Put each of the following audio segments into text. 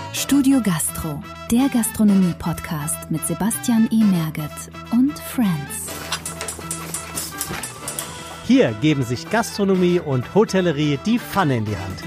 Studio Gastro, der Gastronomie-Podcast mit Sebastian E. Merget und Friends. Hier geben sich Gastronomie und Hotellerie die Pfanne in die Hand.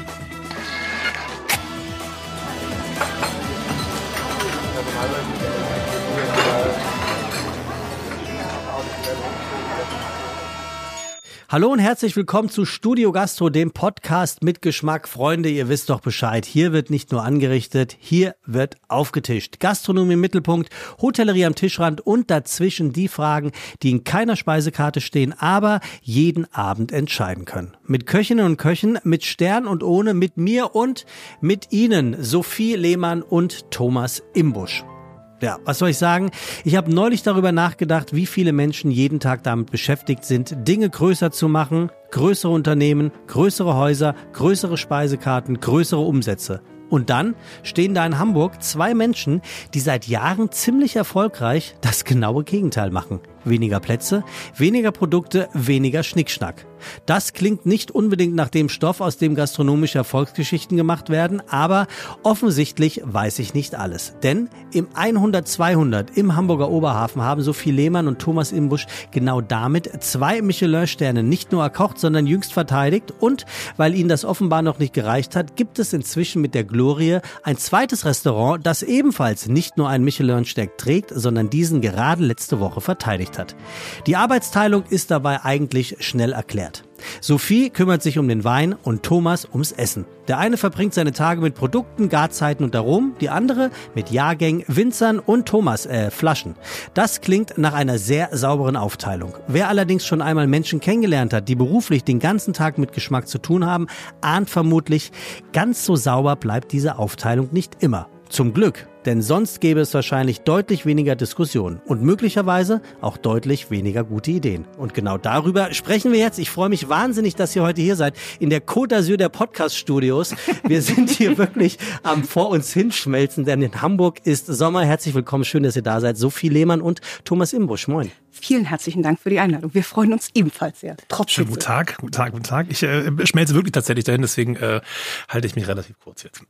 Hallo und herzlich willkommen zu Studio Gastro, dem Podcast mit Geschmack. Freunde, ihr wisst doch Bescheid. Hier wird nicht nur angerichtet, hier wird aufgetischt. Gastronomie im Mittelpunkt, Hotellerie am Tischrand und dazwischen die Fragen, die in keiner Speisekarte stehen, aber jeden Abend entscheiden können. Mit Köchinnen und Köchen, mit Stern und ohne, mit mir und mit Ihnen, Sophie Lehmann und Thomas Imbusch. Ja, was soll ich sagen? Ich habe neulich darüber nachgedacht, wie viele Menschen jeden Tag damit beschäftigt sind, Dinge größer zu machen, größere Unternehmen, größere Häuser, größere Speisekarten, größere Umsätze. Und dann stehen da in Hamburg zwei Menschen, die seit Jahren ziemlich erfolgreich das genaue Gegenteil machen. Weniger Plätze, weniger Produkte, weniger Schnickschnack. Das klingt nicht unbedingt nach dem Stoff, aus dem gastronomische Erfolgsgeschichten gemacht werden, aber offensichtlich weiß ich nicht alles. Denn im 100-200 im Hamburger Oberhafen haben Sophie Lehmann und Thomas Imbusch genau damit 2 Michelin-Sterne nicht nur erkocht, sondern jüngst verteidigt. Und weil ihnen das offenbar noch nicht gereicht hat, gibt es inzwischen mit der Glorie ein zweites Restaurant, das ebenfalls nicht nur einen Michelin-Stern trägt, sondern diesen gerade letzte Woche verteidigt hat. Die Arbeitsteilung ist dabei eigentlich schnell erklärt. Sophie kümmert sich um den Wein und Thomas ums Essen. Der eine verbringt seine Tage mit Produkten, Garzeiten und Aromen, die andere mit Jahrgängen, Winzern und Flaschen. Das klingt nach einer sehr sauberen Aufteilung. Wer allerdings schon einmal Menschen kennengelernt hat, die beruflich den ganzen Tag mit Geschmack zu tun haben, ahnt vermutlich, ganz so sauber bleibt diese Aufteilung nicht immer. Zum Glück, denn sonst gäbe es wahrscheinlich deutlich weniger Diskussionen und möglicherweise auch deutlich weniger gute Ideen. Und genau darüber sprechen wir jetzt. Ich freue mich wahnsinnig, dass ihr heute hier seid in der Côte d'Azur der Podcast-Studios. Wir sind hier wirklich am vor uns hinschmelzen, denn in Hamburg ist Sommer. Herzlich willkommen, schön, dass ihr da seid. Sophie Lehmann und Thomas Imbusch. Moin. Vielen herzlichen Dank für die Einladung. Wir freuen uns ebenfalls sehr. Trotz Schönen Hitze. Guten Tag. Ich schmelze wirklich tatsächlich dahin, deswegen halte ich mich relativ kurz jetzt.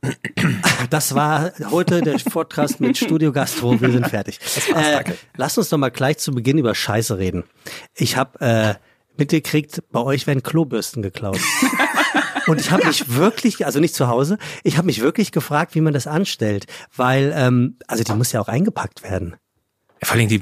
Das war heute der Podcast mit Studio Gastro. Wir sind fertig. Lasst uns doch mal gleich zu Beginn über Scheiße reden. Ich habe mitgekriegt, bei euch werden Klobürsten geklaut. Und ich habe mich wirklich, also nicht zu Hause, ich habe mich wirklich gefragt, wie man das anstellt. Weil, also die muss ja auch eingepackt werden. Vor allem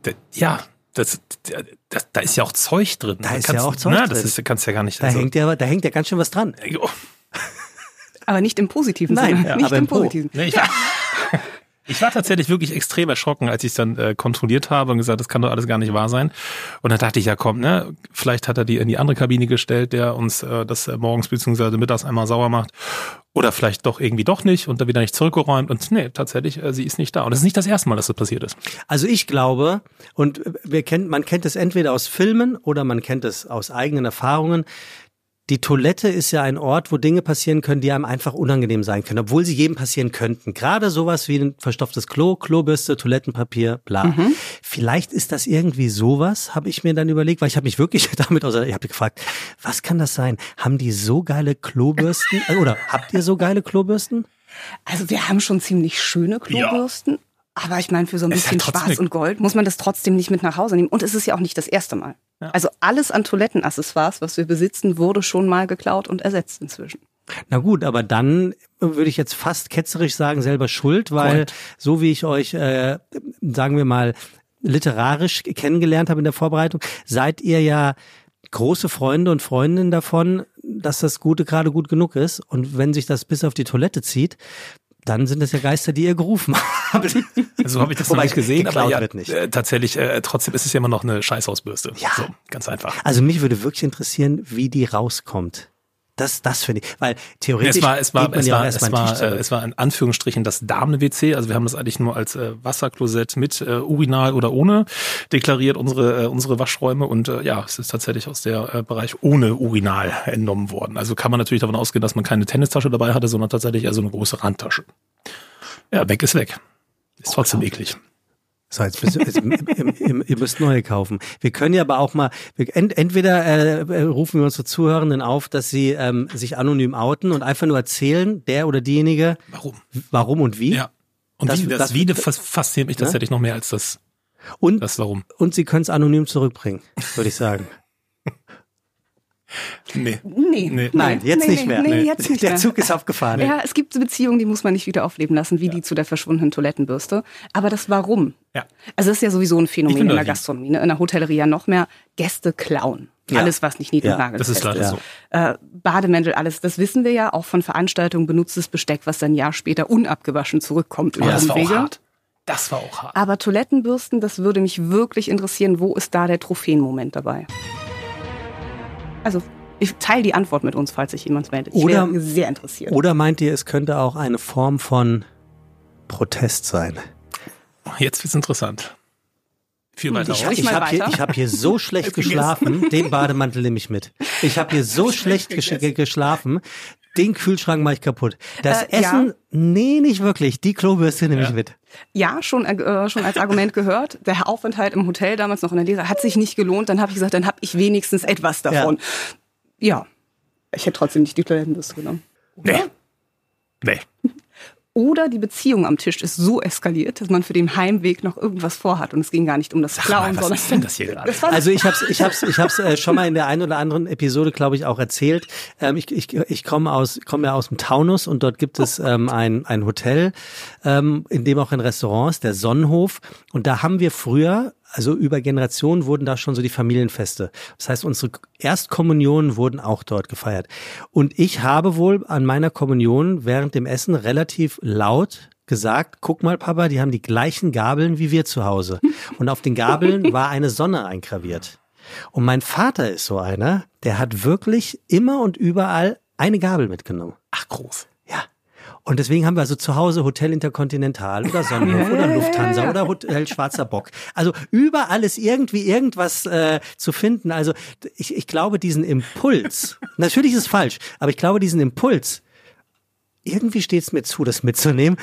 da ist ja auch Zeug drin. Da ist ja auch Zeug drin. Das kannst ja gar nicht. Da hängt ja ganz schön was dran. Aber nicht im positiven Nein, Sinne. Nicht aber im positiven. Nee, ich war tatsächlich wirklich extrem erschrocken, als ich es dann kontrolliert habe und gesagt, das kann doch alles gar nicht wahr sein. Und dann dachte ich, ja komm, vielleicht hat er die in die andere Kabine gestellt, der uns das morgens bzw. mittags einmal sauer macht. Oder vielleicht doch irgendwie doch nicht und dann wieder nicht zurückgeräumt. Und nee, tatsächlich, sie ist nicht da. Und es ist nicht das erste Mal, dass das passiert ist. Also ich glaube, und man kennt es entweder aus Filmen oder man kennt es aus eigenen Erfahrungen. Die Toilette ist ja ein Ort, wo Dinge passieren können, die einem einfach unangenehm sein können, obwohl sie jedem passieren könnten. Gerade sowas wie ein verstopftes Klo, Klobürste, Toilettenpapier, bla. Vielleicht ist das irgendwie sowas, habe ich mir dann überlegt, weil ich habe mich wirklich damit ich habe gefragt, was kann das sein? Haben die so geile Klobürsten? Oder habt ihr so geile Klobürsten? Also wir haben schon ziemlich schöne Klobürsten. Ja. Aber ich meine, für so ein bisschen Schwarz und Gold muss man das trotzdem nicht mit nach Hause nehmen. Und es ist ja auch nicht das erste Mal. Ja. Also alles an Toilettenaccessoires, was wir besitzen, wurde schon mal geklaut und ersetzt inzwischen. Na gut, aber dann würde ich jetzt fast ketzerisch sagen, selber schuld, weil so wie ich euch, sagen wir mal, literarisch kennengelernt habe in der Vorbereitung, seid ihr ja große Freunde und Freundinnen davon, dass das Gute gerade gut genug ist. Und wenn sich das bis auf die Toilette zieht, dann sind es ja Geister, die ihr gerufen habt. So habe ich das noch nicht gesehen, aber ja, nicht. Tatsächlich, trotzdem ist es ja immer noch eine Scheißhausbürste. Ja. So, ganz einfach. Also mich würde wirklich interessieren, wie die rauskommt. Das finde ich, weil theoretisch es war in Anführungsstrichen das Damen-WC, also wir haben das eigentlich nur als Wasserklosett mit Urinal oder ohne deklariert, unsere Waschräume und es ist tatsächlich aus der Bereich ohne Urinal entnommen worden. Also kann man natürlich davon ausgehen, dass man keine Tennistasche dabei hatte, sondern tatsächlich eher so eine große Randtasche. Ja, weg ist weg. Ist trotzdem eklig. So, jetzt ihr müsst neue kaufen. Wir können ja aber auch mal, entweder rufen wir unsere Zuhörenden auf, dass sie sich anonym outen und einfach nur erzählen, der oder diejenige, warum und wie. Ja. Und das Wie fasziniert mich tatsächlich noch mehr als das Warum. Und sie können es anonym zurückbringen, würde ich sagen. Nee. Nein, jetzt nicht mehr. Jetzt nicht der mehr. Zug ist aufgefahren. Ja, es gibt Beziehungen, die muss man nicht wieder aufleben lassen, wie die zu der verschwundenen Toilettenbürste. Aber das Warum? Ja. Also das ist ja sowieso ein Phänomen in der Gastronomie, ne? In der Hotellerie ja noch mehr. Gäste klauen. Ja. Alles, was nicht nied- und nagelfest ist. Das ist leider so. Bademäntel, alles. Das wissen wir ja auch von Veranstaltungen. Benutztes Besteck, was dann ein Jahr später unabgewaschen zurückkommt. Aber das war auch hart. Das war auch hart. Aber Toilettenbürsten, das würde mich wirklich interessieren. Wo ist da der Trophäenmoment dabei? Also ich teile die Antwort mit uns, falls sich jemand meldet. Ich wäre sehr interessiert. Oder meint ihr, es könnte auch eine Form von Protest sein? Jetzt wird's interessant. Viel weiter raus. Ich hab hier so schlecht geschlafen, den Bademantel nehme ich mit. Ich habe hier so schlecht geschlafen, den Kühlschrank mache ich kaputt. Das Essen, nee, nicht wirklich. Die Klobürste nehme ich mit. Ja, schon als Argument gehört. Der Aufenthalt im Hotel damals noch in der Lehre hat sich nicht gelohnt. Dann habe ich gesagt, dann habe ich wenigstens etwas davon. Ja. Ich hätte trotzdem nicht die Toilettenbürste genommen. Nee. Oder die Beziehung am Tisch ist so eskaliert, dass man für den Heimweg noch irgendwas vorhat und es ging gar nicht um das Klauen, sondern was ist denn das hier gerade? Also ich hab's schon mal in der einen oder anderen Episode, glaube ich, auch erzählt. Ich komme ja aus dem Taunus und dort gibt es ein Hotel, in dem auch ein Restaurant ist, der Sonnenhof. Und da haben wir früher, also über Generationen wurden da schon so die Familienfeste. Das heißt, unsere Erstkommunionen wurden auch dort gefeiert. Und ich habe wohl an meiner Kommunion während dem Essen relativ laut gesagt, guck mal, Papa, die haben die gleichen Gabeln wie wir zu Hause. Und auf den Gabeln war eine Sonne eingraviert. Und mein Vater ist so einer, der hat wirklich immer und überall eine Gabel mitgenommen. Ach, groß. Ja. Und deswegen haben wir also zu Hause Hotel Intercontinental oder Sonnenhof oder Lufthansa oder Hotel Schwarzer Bock. Also überall ist irgendwie irgendwas zu finden. Also ich glaube, diesen Impuls, natürlich ist es falsch, aber ich glaube, diesen Impuls, irgendwie steht es mir zu, das mitzunehmen,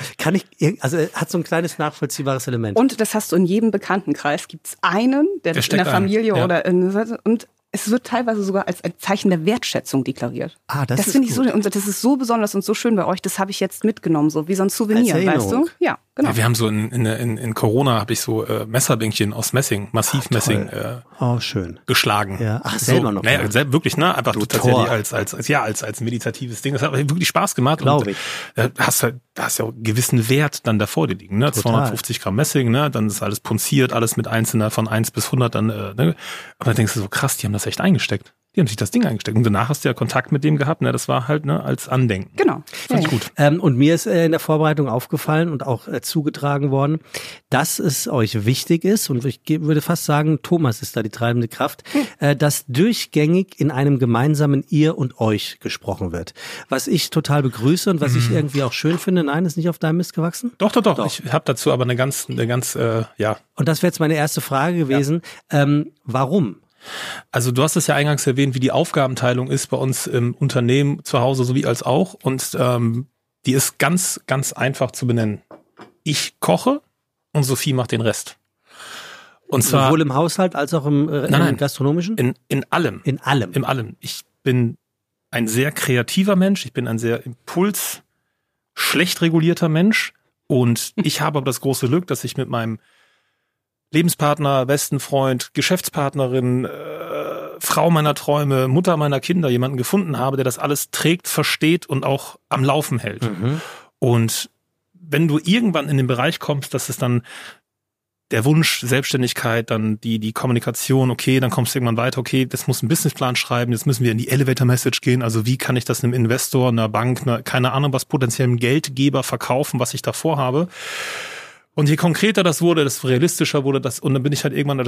hat so ein kleines nachvollziehbares Element. Und das hast du in jedem Bekanntenkreis. Gibt es einen, der in der Familie oder und es wird teilweise sogar als ein Zeichen der Wertschätzung deklariert. Das finde ich so, und das ist so besonders und so schön bei euch, das habe ich jetzt mitgenommen, so wie so ein Souvenir, weißt du? Ja, genau. Ja, wir haben so in Corona habe ich so Messerbänkchen aus Messing, Massivmessing schön. geschlagen. Ja. Ach, selber noch. Naja, wirklich, ne? Einfach tatsächlich als meditatives Ding. Das hat wirklich Spaß gemacht. Glaube ich. Hast ja einen gewissen Wert dann davor dir liegen, ne? Total. 250 Gramm Messing, ne? Dann ist alles punziert, alles mit einzelner von 1 bis 100 dann, ne? Und dann denkst du so, krass, die haben das echt eingesteckt. Die haben sich das Ding eingesteckt. Und danach hast du ja Kontakt mit dem gehabt, ne? Das war halt, ne, als Andenken. Genau. Fand ich gut. Und mir ist in der Vorbereitung aufgefallen und auch zugetragen worden, dass es euch wichtig ist, und ich würde fast sagen, Thomas ist da die treibende Kraft, dass durchgängig in einem gemeinsamen Ihr und Euch gesprochen wird. Was ich total begrüße und was ich irgendwie auch schön finde. Nein, ist nicht auf deinem Mist gewachsen? Doch. Ich habe dazu aber eine ganz, Und das wäre jetzt meine erste Frage gewesen. Ja. Warum? Also du hast es ja eingangs erwähnt, wie die Aufgabenteilung ist bei uns im Unternehmen, zu Hause sowie als auch. Und die ist ganz, ganz einfach zu benennen. Ich koche und Sophie macht den Rest. Und zwar sowohl im Haushalt als auch im gastronomischen? In allem. In allem. In allem. Ich bin ein sehr kreativer Mensch. Ich bin ein sehr schlecht regulierter Mensch. Und ich habe aber das große Glück, dass ich mit meinem Lebenspartner, besten Freund, Geschäftspartnerin, Frau meiner Träume, Mutter meiner Kinder jemanden gefunden habe, der das alles trägt, versteht und auch am Laufen hält. Mhm. Und wenn du irgendwann in den Bereich kommst, dass es dann der Wunsch, Selbstständigkeit, dann die Kommunikation, okay, dann kommst du irgendwann weiter, okay, das muss ein Businessplan schreiben, jetzt müssen wir in die Elevator Message gehen, also wie kann ich das einem Investor, einer Bank, keine Ahnung was, potenziellem Geldgeber verkaufen, was ich da vorhabe. Und je konkreter das wurde, desto realistischer wurde das. Und dann bin ich halt irgendwann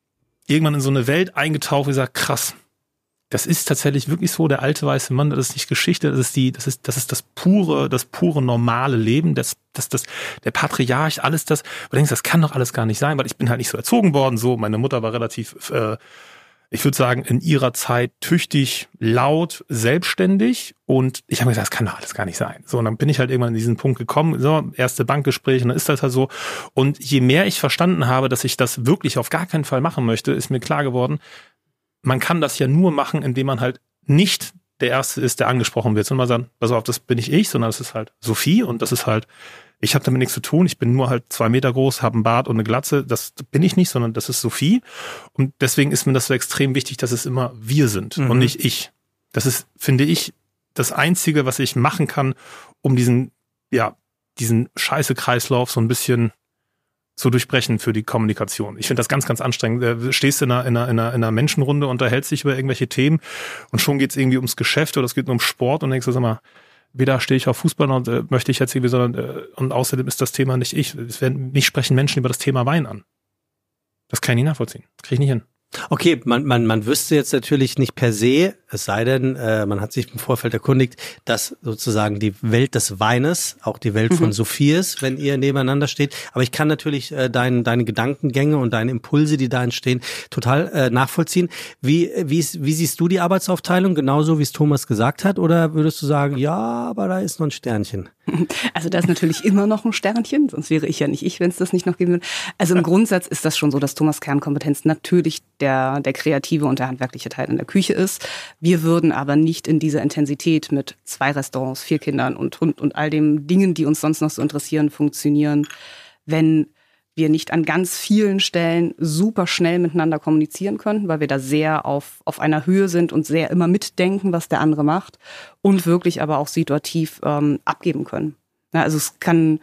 in so eine Welt eingetaucht, wo ich sage, krass, das ist tatsächlich wirklich so, der alte weiße Mann, das ist nicht Geschichte, das ist das pure normale Leben, der Patriarch, alles das. Und du denkst, das kann doch alles gar nicht sein, weil ich bin halt nicht so erzogen worden, so. Meine Mutter war relativ ich würde sagen, in ihrer Zeit tüchtig, laut, selbstständig. Und ich habe mir gesagt, das kann doch alles gar nicht sein. So, und dann bin ich halt irgendwann in diesen Punkt gekommen, so, erste Bankgespräche, und dann ist das halt so. Und je mehr ich verstanden habe, dass ich das wirklich auf gar keinen Fall machen möchte, ist mir klar geworden, man kann das ja nur machen, indem man halt nicht der Erste ist, der angesprochen wird, sondern man sagt, pass auf, das bin nicht ich, sondern das ist halt Sophie und das ist halt, ich habe damit nichts zu tun, ich bin nur halt 2 Meter groß, habe einen Bart und eine Glatze, das bin ich nicht, sondern das ist Sophie. Und deswegen ist mir das so extrem wichtig, dass es immer wir sind und nicht ich. Das ist, finde ich, das Einzige, was ich machen kann, um diesen Scheiße-Kreislauf so ein bisschen zu durchbrechen für die Kommunikation. Ich finde das ganz, ganz anstrengend. Du stehst in einer Menschenrunde, unterhältst dich über irgendwelche Themen und schon geht es irgendwie ums Geschäft oder es geht nur um Sport und denkst du, sag mal, weder stehe ich auf Fußball und möchte ich jetzt irgendwie, sondern und außerdem ist das Thema nicht ich. Mich sprechen Menschen über das Thema Wein an. Das kann ich nicht nachvollziehen. Das kriege ich nicht hin. Okay, man wüsste jetzt natürlich nicht per se, es sei denn, man hat sich im Vorfeld erkundigt, dass sozusagen die Welt des Weines auch die Welt von Sophie ist, wenn ihr nebeneinander steht. Aber ich kann natürlich deine Gedankengänge und deine Impulse, die da entstehen, total nachvollziehen. Wie siehst du die Arbeitsaufteilung? Genauso, wie es Thomas gesagt hat? Oder würdest du sagen, ja, aber da ist noch ein Sternchen? Also da ist natürlich immer noch ein Sternchen, sonst wäre ich ja nicht ich, wenn es das nicht noch geben würde. Also im Grundsatz ist das schon so, dass Thomas' Kernkompetenz natürlich der kreative und der handwerkliche Teil in der Küche ist. Wir würden aber nicht in dieser Intensität mit 2 Restaurants, 4 Kindern und Hund und all den Dingen, die uns sonst noch so interessieren, funktionieren, wenn wir nicht an ganz vielen Stellen super schnell miteinander kommunizieren könnten, weil wir da sehr auf einer Höhe sind und sehr immer mitdenken, was der andere macht und wirklich aber auch situativ abgeben können. Ja, also es kann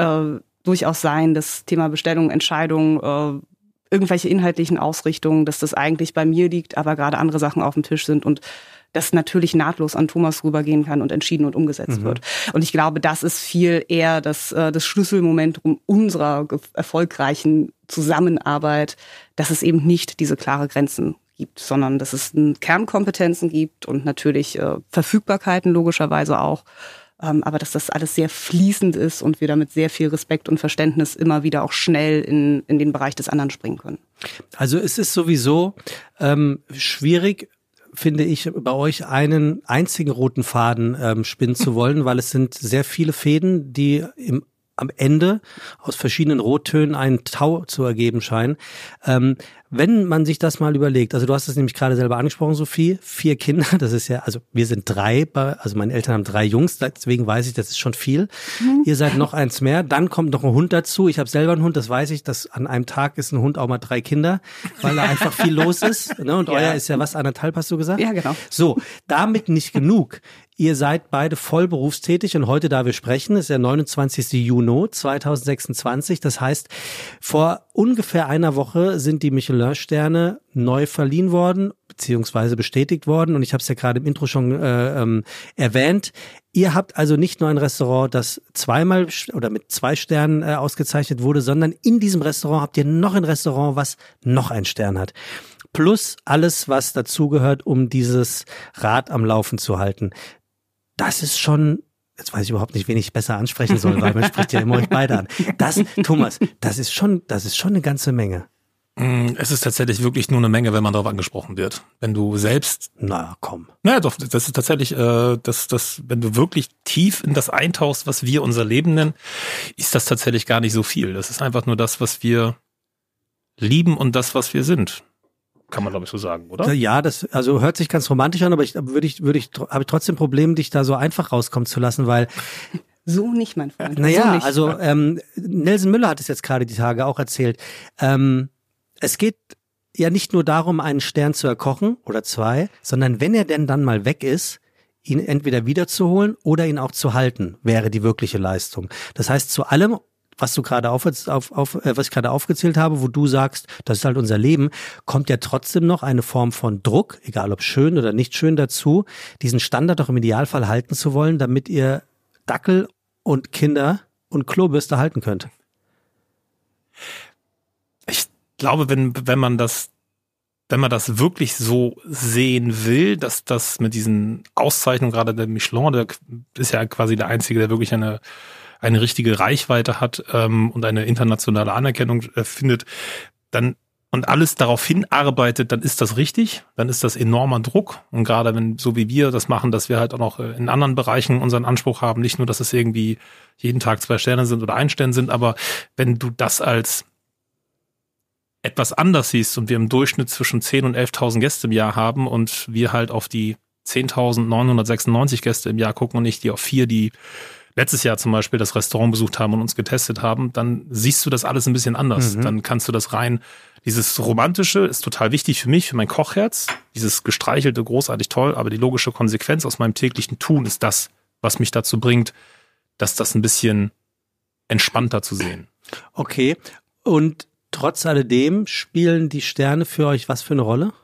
durchaus sein, das Thema Bestellung, Entscheidung, irgendwelche inhaltlichen Ausrichtungen, dass das eigentlich bei mir liegt, aber gerade andere Sachen auf dem Tisch sind und das natürlich nahtlos an Thomas rübergehen kann und entschieden und umgesetzt wird. Und ich glaube, das ist viel eher das Schlüsselmoment unserer erfolgreichen Zusammenarbeit, dass es eben nicht diese klare Grenzen gibt, sondern dass es Kernkompetenzen gibt und natürlich Verfügbarkeiten logischerweise auch, aber dass das alles sehr fließend ist und wir damit sehr viel Respekt und Verständnis immer wieder auch schnell in den Bereich des anderen springen können. Also es ist sowieso schwierig, finde ich, bei euch einen einzigen roten Faden spinnen zu wollen, weil es sind sehr viele Fäden, die am Ende aus verschiedenen Rottönen einen Tau zu ergeben scheinen. Wenn man sich das mal überlegt, also du hast es nämlich gerade selber angesprochen, Sophie, 4 Kinder, das ist ja, also wir sind 3, also meine Eltern haben 3 Jungs, deswegen weiß ich, das ist schon viel. Ihr seid noch eins mehr, dann kommt noch ein Hund dazu, ich habe selber einen Hund, das weiß ich, dass an einem Tag ist ein Hund auch mal 3 Kinder, weil da einfach viel los ist, ne? Und euer ist ja was, 1,5 hast du gesagt? Ja, genau. So, damit nicht genug. Ihr seid beide voll berufstätig und heute, da wir sprechen, ist der 29. Juni 2026. Das heißt, vor ungefähr einer Woche sind die Michelin-Sterne neu verliehen worden, beziehungsweise bestätigt worden. Und ich habe es ja gerade im Intro schon erwähnt. Ihr habt also nicht nur ein Restaurant, das zweimal oder mit 2 Sternen ausgezeichnet wurde, sondern in diesem Restaurant habt ihr noch ein Restaurant, was noch einen Stern hat. Plus alles, was dazugehört, um dieses Rad am Laufen zu halten. Das ist schon, jetzt weiß ich überhaupt nicht, wen ich besser ansprechen soll, weil man spricht ja immer euch beide an. Thomas, das ist schon eine ganze Menge. Es ist tatsächlich wirklich nur eine Menge, wenn man darauf angesprochen wird. Wenn du selbst... Na, komm. Naja, doch, das ist tatsächlich, wenn du wirklich tief in das eintauchst, was wir unser Leben nennen, ist das tatsächlich gar nicht so viel. Das ist einfach nur das, was wir lieben und das, was wir sind. Kann man, glaube ich, so sagen, oder? Ja, das also hört sich ganz romantisch an, aber habe ich trotzdem Probleme, dich da so einfach rauskommen zu lassen, weil so nicht, mein Freund. Naja, so nicht. also Nelson Müller hat es jetzt gerade die Tage auch erzählt. Es geht ja nicht nur darum, einen Stern zu erkochen oder 2, sondern wenn er denn dann mal weg ist, ihn entweder wiederzuholen oder ihn auch zu halten, wäre die wirkliche Leistung. Das heißt, zu allem, was du gerade was ich gerade aufgezählt habe, wo du sagst, das ist halt unser Leben, kommt ja trotzdem noch eine Form von Druck, egal ob schön oder nicht schön dazu, diesen Standard auch im Idealfall halten zu wollen, damit ihr Dackel und Kinder und Klobürste halten könnt. Ich glaube, wenn man das wirklich so sehen will, dass das mit diesen Auszeichnungen, gerade der Michelin, der ist ja quasi der Einzige, der wirklich eine richtige Reichweite hat und eine internationale Anerkennung findet, dann und alles darauf hinarbeitet, dann ist das richtig, dann ist das enormer Druck. Und gerade wenn, so wie wir das machen, dass wir halt auch noch in anderen Bereichen unseren Anspruch haben, nicht nur, dass es irgendwie jeden Tag 2 Sterne sind oder 1 Stern sind, aber wenn du das als etwas anders siehst und wir im Durchschnitt zwischen 10.000 und 11.000 Gäste im Jahr haben und wir halt auf die 10.996 Gäste im Jahr gucken und nicht die auf 4, die letztes Jahr zum Beispiel das Restaurant besucht haben und uns getestet haben, dann siehst du das alles ein bisschen anders. Dann kannst du das rein, dieses Romantische ist total wichtig für mich, für mein Kochherz, dieses Gestreichelte, großartig toll, aber die logische Konsequenz aus meinem täglichen Tun ist das, was mich dazu bringt, dass das ein bisschen entspannter zu sehen. Okay, und trotz alledem spielen die Sterne für euch was für eine Rolle?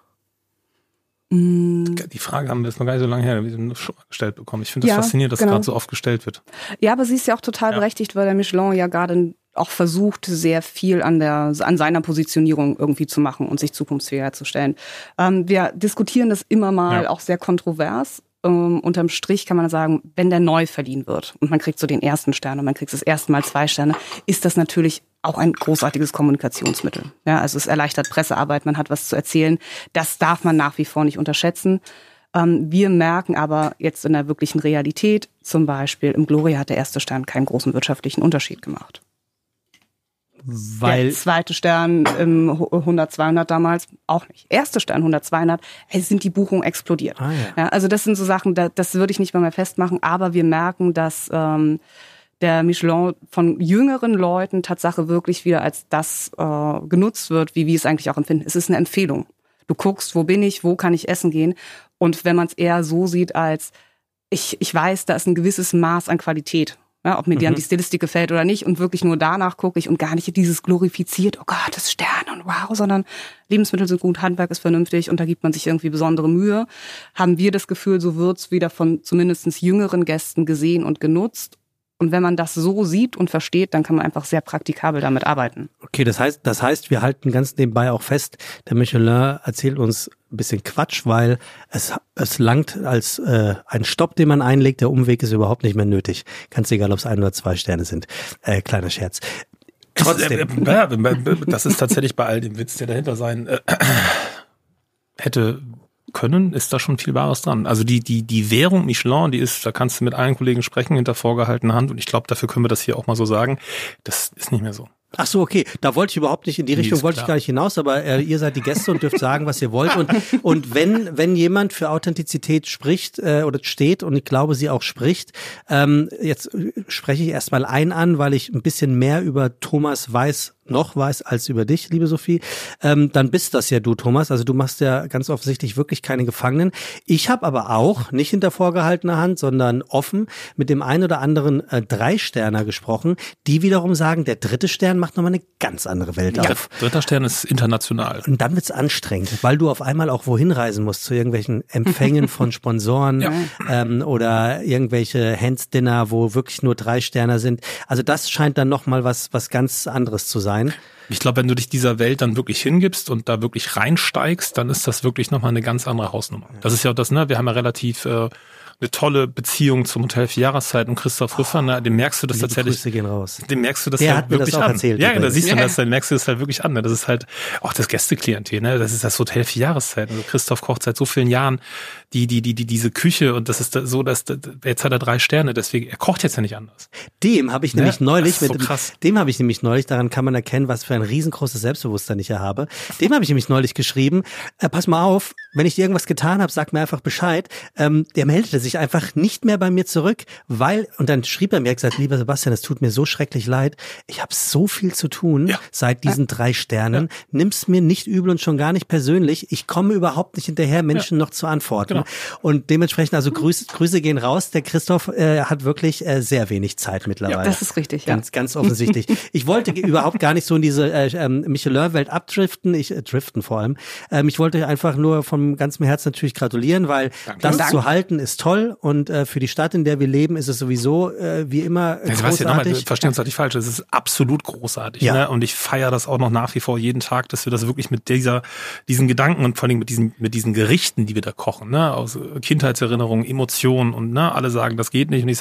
Die Frage haben wir jetzt noch gar nicht so lange her gestellt bekommen. Ich finde das faszinierend, dass gerade so oft gestellt wird. Ja, aber sie ist ja auch total berechtigt, weil der Michelin ja gerade auch versucht, sehr viel an seiner Positionierung irgendwie zu machen und sich zukunftsfähiger zu stellen. Wir diskutieren das immer mal auch sehr kontrovers. Unterm Strich kann man sagen, wenn der neu verliehen wird und man kriegt so den 1. Stern und man kriegt das erste Mal 2 Sterne, ist das natürlich auch ein großartiges Kommunikationsmittel. Ja, also es erleichtert Pressearbeit, man hat was zu erzählen. Das darf man nach wie vor nicht unterschätzen. Wir merken aber jetzt in der wirklichen Realität, zum Beispiel im Gloria hat der 1. Stern keinen großen wirtschaftlichen Unterschied gemacht. Weil der 2. Stern im 100, 200 damals auch nicht. 1. Stern 100, 200, sind die Buchungen explodiert. Ja, also das sind so Sachen, das würde ich nicht mal mehr festmachen, aber wir merken, dass der Michelin von jüngeren Leuten Tatsache wirklich wieder als das genutzt wird, wie wir es eigentlich auch empfinden. Es ist eine Empfehlung. Du guckst, wo bin ich, wo kann ich essen gehen? Und wenn man es eher so sieht als, ich weiß, da ist ein gewisses Maß an Qualität. Ja, ob mir dann die Stilistik gefällt oder nicht und wirklich nur danach gucke ich und gar nicht dieses glorifiziert, oh Gott, das ist Stern und wow, sondern Lebensmittel sind gut, Handwerk ist vernünftig und da gibt man sich irgendwie besondere Mühe, haben wir das Gefühl, so wird's wieder von zumindest jüngeren Gästen gesehen und genutzt. Und wenn man das so sieht und versteht, dann kann man einfach sehr praktikabel damit arbeiten. Okay, das heißt, wir halten ganz nebenbei auch fest, der Michelin erzählt uns ein bisschen Quatsch, weil es langt als ein Stopp, den man einlegt. Der Umweg ist überhaupt nicht mehr nötig. Ganz egal, ob es 1 oder 2 Sterne sind. Kleiner Scherz. Trotzdem. Das ist tatsächlich bei all dem Witz, der dahinter sein hätte können, ist da schon viel Wahres dran. Also die Währung Michelin, die ist, da kannst du mit allen Kollegen sprechen, hinter vorgehaltener Hand und ich glaube, dafür können wir das hier auch mal so sagen, das ist nicht mehr so. Ach so, okay. Da wollte ich überhaupt nicht, in die Richtung wollte ich gar nicht hinaus, aber ihr seid die Gäste und dürft sagen, was ihr wollt. Und wenn jemand für Authentizität spricht oder steht, und ich glaube, sie auch spricht, jetzt spreche ich erstmal einen an, weil ich ein bisschen mehr über Thomas weiß als über dich, liebe Sophie, dann bist das ja du, Thomas. Also du machst ja ganz offensichtlich wirklich keine Gefangenen. Ich habe aber auch, nicht hinter vorgehaltener Hand, sondern offen mit dem einen oder anderen 3-Sterner gesprochen, die wiederum sagen, der 3. Stern macht nochmal eine ganz andere Welt auf. 3. Stern ist international. Und dann wird's anstrengend, weil du auf einmal auch wohin reisen musst, zu irgendwelchen Empfängen von Sponsoren oder irgendwelche Hands-Dinner, wo wirklich nur 3 Sterner sind. Also das scheint dann nochmal was ganz anderes zu sein. Ich glaube, wenn du dich dieser Welt dann wirklich hingibst und da wirklich reinsteigst, dann ist das wirklich nochmal eine ganz andere Hausnummer. Das ist ja auch das, ne? Wir haben ja relativ eine tolle Beziehung zum Hotel 4 Jahreszeiten und Christoph Rüffer, ne? Dem merkst du das tatsächlich. Grüße gehen raus. Dem merkst du das der halt hat mir wirklich das auch an. Erzählt, ja, da siehst du das, dann merkst du das halt wirklich an. Ne? Das ist halt auch das Gästeklientel, ne? Das ist das Hotel 4 Jahreszeiten. Also Christoph kocht seit so vielen Jahren diese Küche und das ist so, dass jetzt hat er 3 Sterne, deswegen er kocht jetzt ja nicht anders. Dem habe ich nämlich neulich krass. Daran kann man erkennen, was für ein riesengroßes Selbstbewusstsein ich hier habe. Dem habe ich nämlich neulich geschrieben, pass mal auf, wenn ich dir irgendwas getan habe, sag mir einfach Bescheid. Der meldete sich einfach nicht mehr bei mir zurück, und dann schrieb er mir, gesagt, lieber Sebastian, es tut mir so schrecklich leid, ich habe so viel zu tun seit diesen 3 Sternen, nimm's mir nicht übel und schon gar nicht persönlich, ich komme überhaupt nicht hinterher, Menschen noch zu antworten. Genau. Und dementsprechend, also Grüße gehen raus, der Christoph hat wirklich sehr wenig Zeit mittlerweile. Ja, das ist richtig, Ganz offensichtlich. Ich wollte überhaupt gar nicht so in diese Michelin-Welt abdriften, driften vor allem. Ich wollte einfach nur von ganzem Herzen natürlich gratulieren, weil das zu halten ist toll und für die Stadt, in der wir leben, ist es sowieso wie immer großartig. Verstehen uns halt nicht falsch, es ist absolut großartig. Ja. Ne? Und ich feiere das auch noch nach wie vor jeden Tag, dass wir das wirklich mit diesen Gedanken und vor allem mit diesen Gerichten, die wir da kochen, ne? Aus Kindheitserinnerungen, Emotionen und alle sagen, das geht nicht. Und ich sag,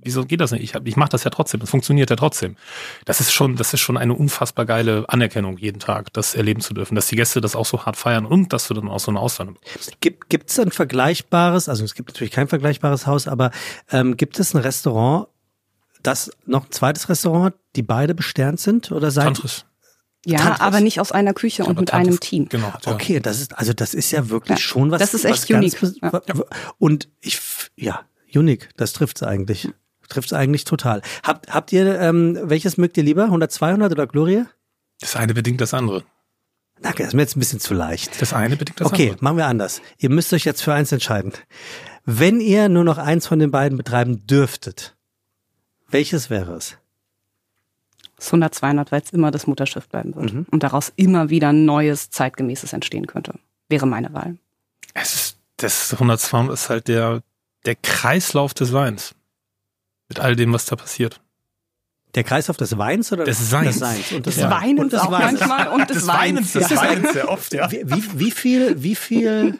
wieso geht das nicht? Ich mache das ja trotzdem, das funktioniert ja trotzdem. Das ist schon eine unfassbar geile Anerkennung jeden Tag, das erleben zu dürfen, dass die Gäste das auch so hart feiern und dass du dann auch so eine Auslandung bekommst. Gibt es ein vergleichbares, also es gibt natürlich kein vergleichbares Haus, aber gibt es ein Restaurant, das noch ein zweites Restaurant, die beide besternt sind? Oder Tantris. Ja, Tantris. Aber nicht aus einer Küche und mit einem Team. Genau. Ja. Okay, das ist ja wirklich schon was. Das ist echt unique. Und unique, das trifft's eigentlich. Trifft's eigentlich total. Habt ihr, welches mögt ihr lieber? 100, 200 oder Gloria? Das eine bedingt das andere. Danke, das ist mir jetzt ein bisschen zu leicht. Das eine bedingt das andere. Okay, machen wir anders. Ihr müsst euch jetzt für eins entscheiden. Wenn ihr nur noch eins von den beiden betreiben dürftet, welches wäre es? Das 100, 200, weil es immer das Mutterschiff bleiben wird. Und daraus immer wieder Neues, Zeitgemäßes entstehen könnte. Wäre meine Wahl. Das 100, 200 ist halt der Kreislauf des Weins. Mit all dem, was da passiert. Der Kreislauf des Weins oder des Seins? Und des Weinens und des auch Weins. Manchmal und des Weins. Des Weins sehr oft, ja. Wie viel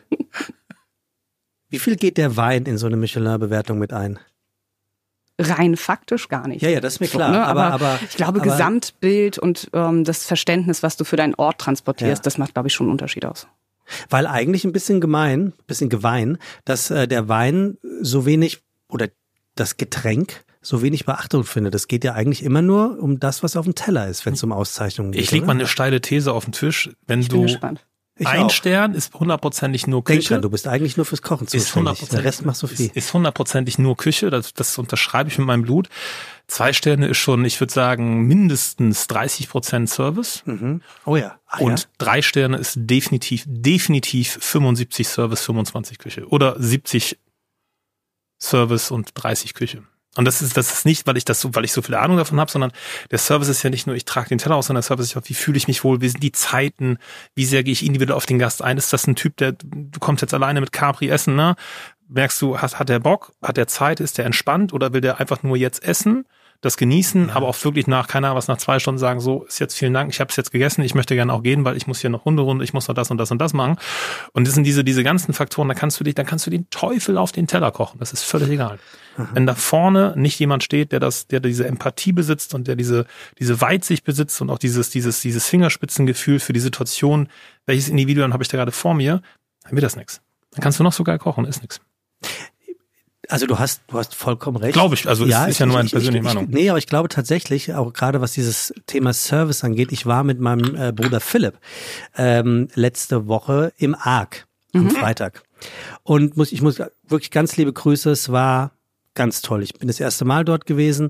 geht der Wein in so eine Michelin-Bewertung mit ein? Rein faktisch gar nicht. Ja, das ist mir klar. So, ne? aber ich glaube, Gesamtbild und das Verständnis, was du für deinen Ort transportierst, das macht, glaube ich, schon einen Unterschied aus. Weil eigentlich ein bisschen gemein, dass der Wein so wenig oder das Getränk so wenig Beachtung findet. Das geht ja eigentlich immer nur um das, was auf dem Teller ist, wenn es um Auszeichnungen geht. Ich leg mal eine steile These auf den Tisch. Wenn du ein Stern ist 100%ig nur Küche. Denk dran, du bist eigentlich nur fürs Kochen zuständig. Der Rest macht so viel. Ist 100%ig nur Küche. Das unterschreibe ich mit meinem Blut. 2 Sterne ist schon, ich würde sagen, mindestens 30% Service. Oh ja. Und 3 Sterne ist definitiv 75 Service, 25 Küche. Oder 70 Service und 30 Küche. Und das ist nicht, weil ich so viel Ahnung davon habe, sondern der Service ist ja nicht nur, ich trage den Teller aus, sondern der Service ist auch, wie fühle ich mich wohl, wie sind die Zeiten, wie sehr gehe ich individuell auf den Gast ein, ist das ein Typ, du kommst jetzt alleine mit Capri essen, ne? Merkst du, hat der Bock, hat der Zeit, ist der entspannt oder will der einfach nur jetzt essen, das genießen, aber auch wirklich nach 2 Stunden sagen, so, ist jetzt vielen Dank, ich habe es jetzt gegessen, ich möchte gerne auch gehen, weil ich muss hier noch Hunderunde, ich muss noch das und das und das machen. Und das sind diese ganzen Faktoren, da kannst du den Teufel auf den Teller kochen, das ist völlig egal. Wenn da vorne nicht jemand steht, der diese Empathie besitzt und der diese Weitsicht besitzt und auch dieses Fingerspitzengefühl für die Situation, welches Individuum habe ich da gerade vor mir, dann wird das nichts. Dann kannst du noch so geil kochen, ist nichts. Also du hast vollkommen recht. Glaube ich, also ja, ist ja nur meine persönliche Meinung. Nee, aber ich glaube tatsächlich, auch gerade was dieses Thema Service angeht, ich war mit meinem Bruder Philipp letzte Woche im Ark am Freitag. Und ich muss wirklich ganz liebe Grüße, es war ganz toll. Ich bin das erste Mal dort gewesen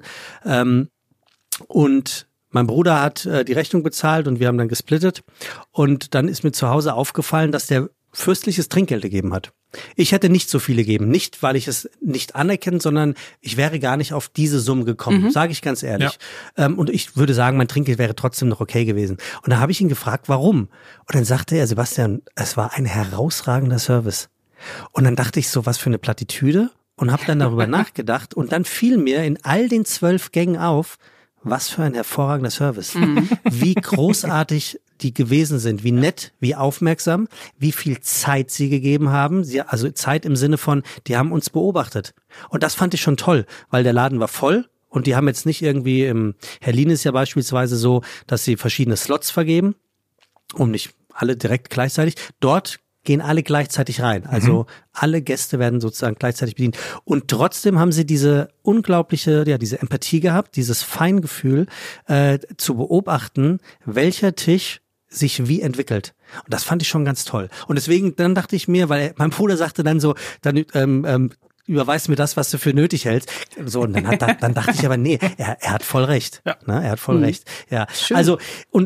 und mein Bruder hat die Rechnung bezahlt und wir haben dann gesplittet und dann ist mir zu Hause aufgefallen, dass der fürstliches Trinkgeld gegeben hat. Ich hätte nicht so viele gegeben, nicht weil ich es nicht anerkenne, sondern ich wäre gar nicht auf diese Summe gekommen, sage ich ganz ehrlich. Ja. Und ich würde sagen, mein Trinkgeld wäre trotzdem noch okay gewesen. Und da habe ich ihn gefragt, warum? Und dann sagte er, Sebastian, es war ein herausragender Service. Und dann dachte ich so, was für eine Plattitüde? Und habe dann darüber nachgedacht und dann fiel mir in all den 12 Gängen auf, was für ein hervorragender Service. Wie großartig die gewesen sind, wie nett, wie aufmerksam, wie viel Zeit sie gegeben haben. Also Zeit im Sinne von, die haben uns beobachtet. Und das fand ich schon toll, weil der Laden war voll und die haben jetzt nicht irgendwie, Herlin ist ja beispielsweise so, dass sie verschiedene Slots vergeben, um nicht alle direkt gleichzeitig. Dort gehen alle gleichzeitig rein. Also alle Gäste werden sozusagen gleichzeitig bedient. Und trotzdem haben sie diese unglaubliche, diese Empathie gehabt, dieses Feingefühl zu beobachten, welcher Tisch sich wie entwickelt. Und das fand ich schon ganz toll. Und deswegen, dann dachte ich mir, weil mein Bruder sagte dann so, überweist mir das, was du für nötig hältst. So, und dann dachte ich aber, nee, er hat voll recht. Ja. Ne, er hat voll recht. Ja. Schön. Also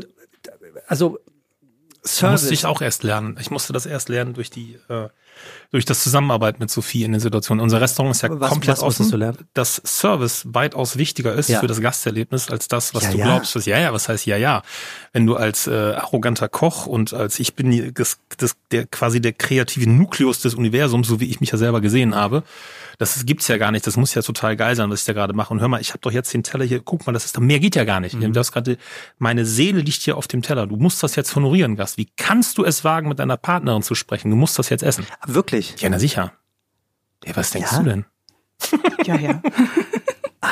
Service. Musste ich auch erst lernen. Ich musste das erst lernen durch das Zusammenarbeiten mit Sophie in den Situationen. Unser Restaurant ist ja komplett offen, dass Service weitaus wichder ist für das Gasterlebnis als das, was du glaubst. Was heißt ja? Wenn du als arroganter Koch und als ich bin quasi der kreative Nukleus des Universums, so wie ich mich ja selber gesehen habe, das gibt's ja gar nicht. Das muss ja total geil sein, was ich da gerade mache. Und hör mal, ich habe doch jetzt den Teller hier. Guck mal, mehr geht ja gar nicht. Du hast gerade, meine Seele liegt hier auf dem Teller. Du musst das jetzt honorieren, Gast. Wie kannst du es wagen, mit deiner Partnerin zu sprechen? Du musst das jetzt essen. Wirklich? Ja, na sicher. Ja, was denkst du denn? Ja.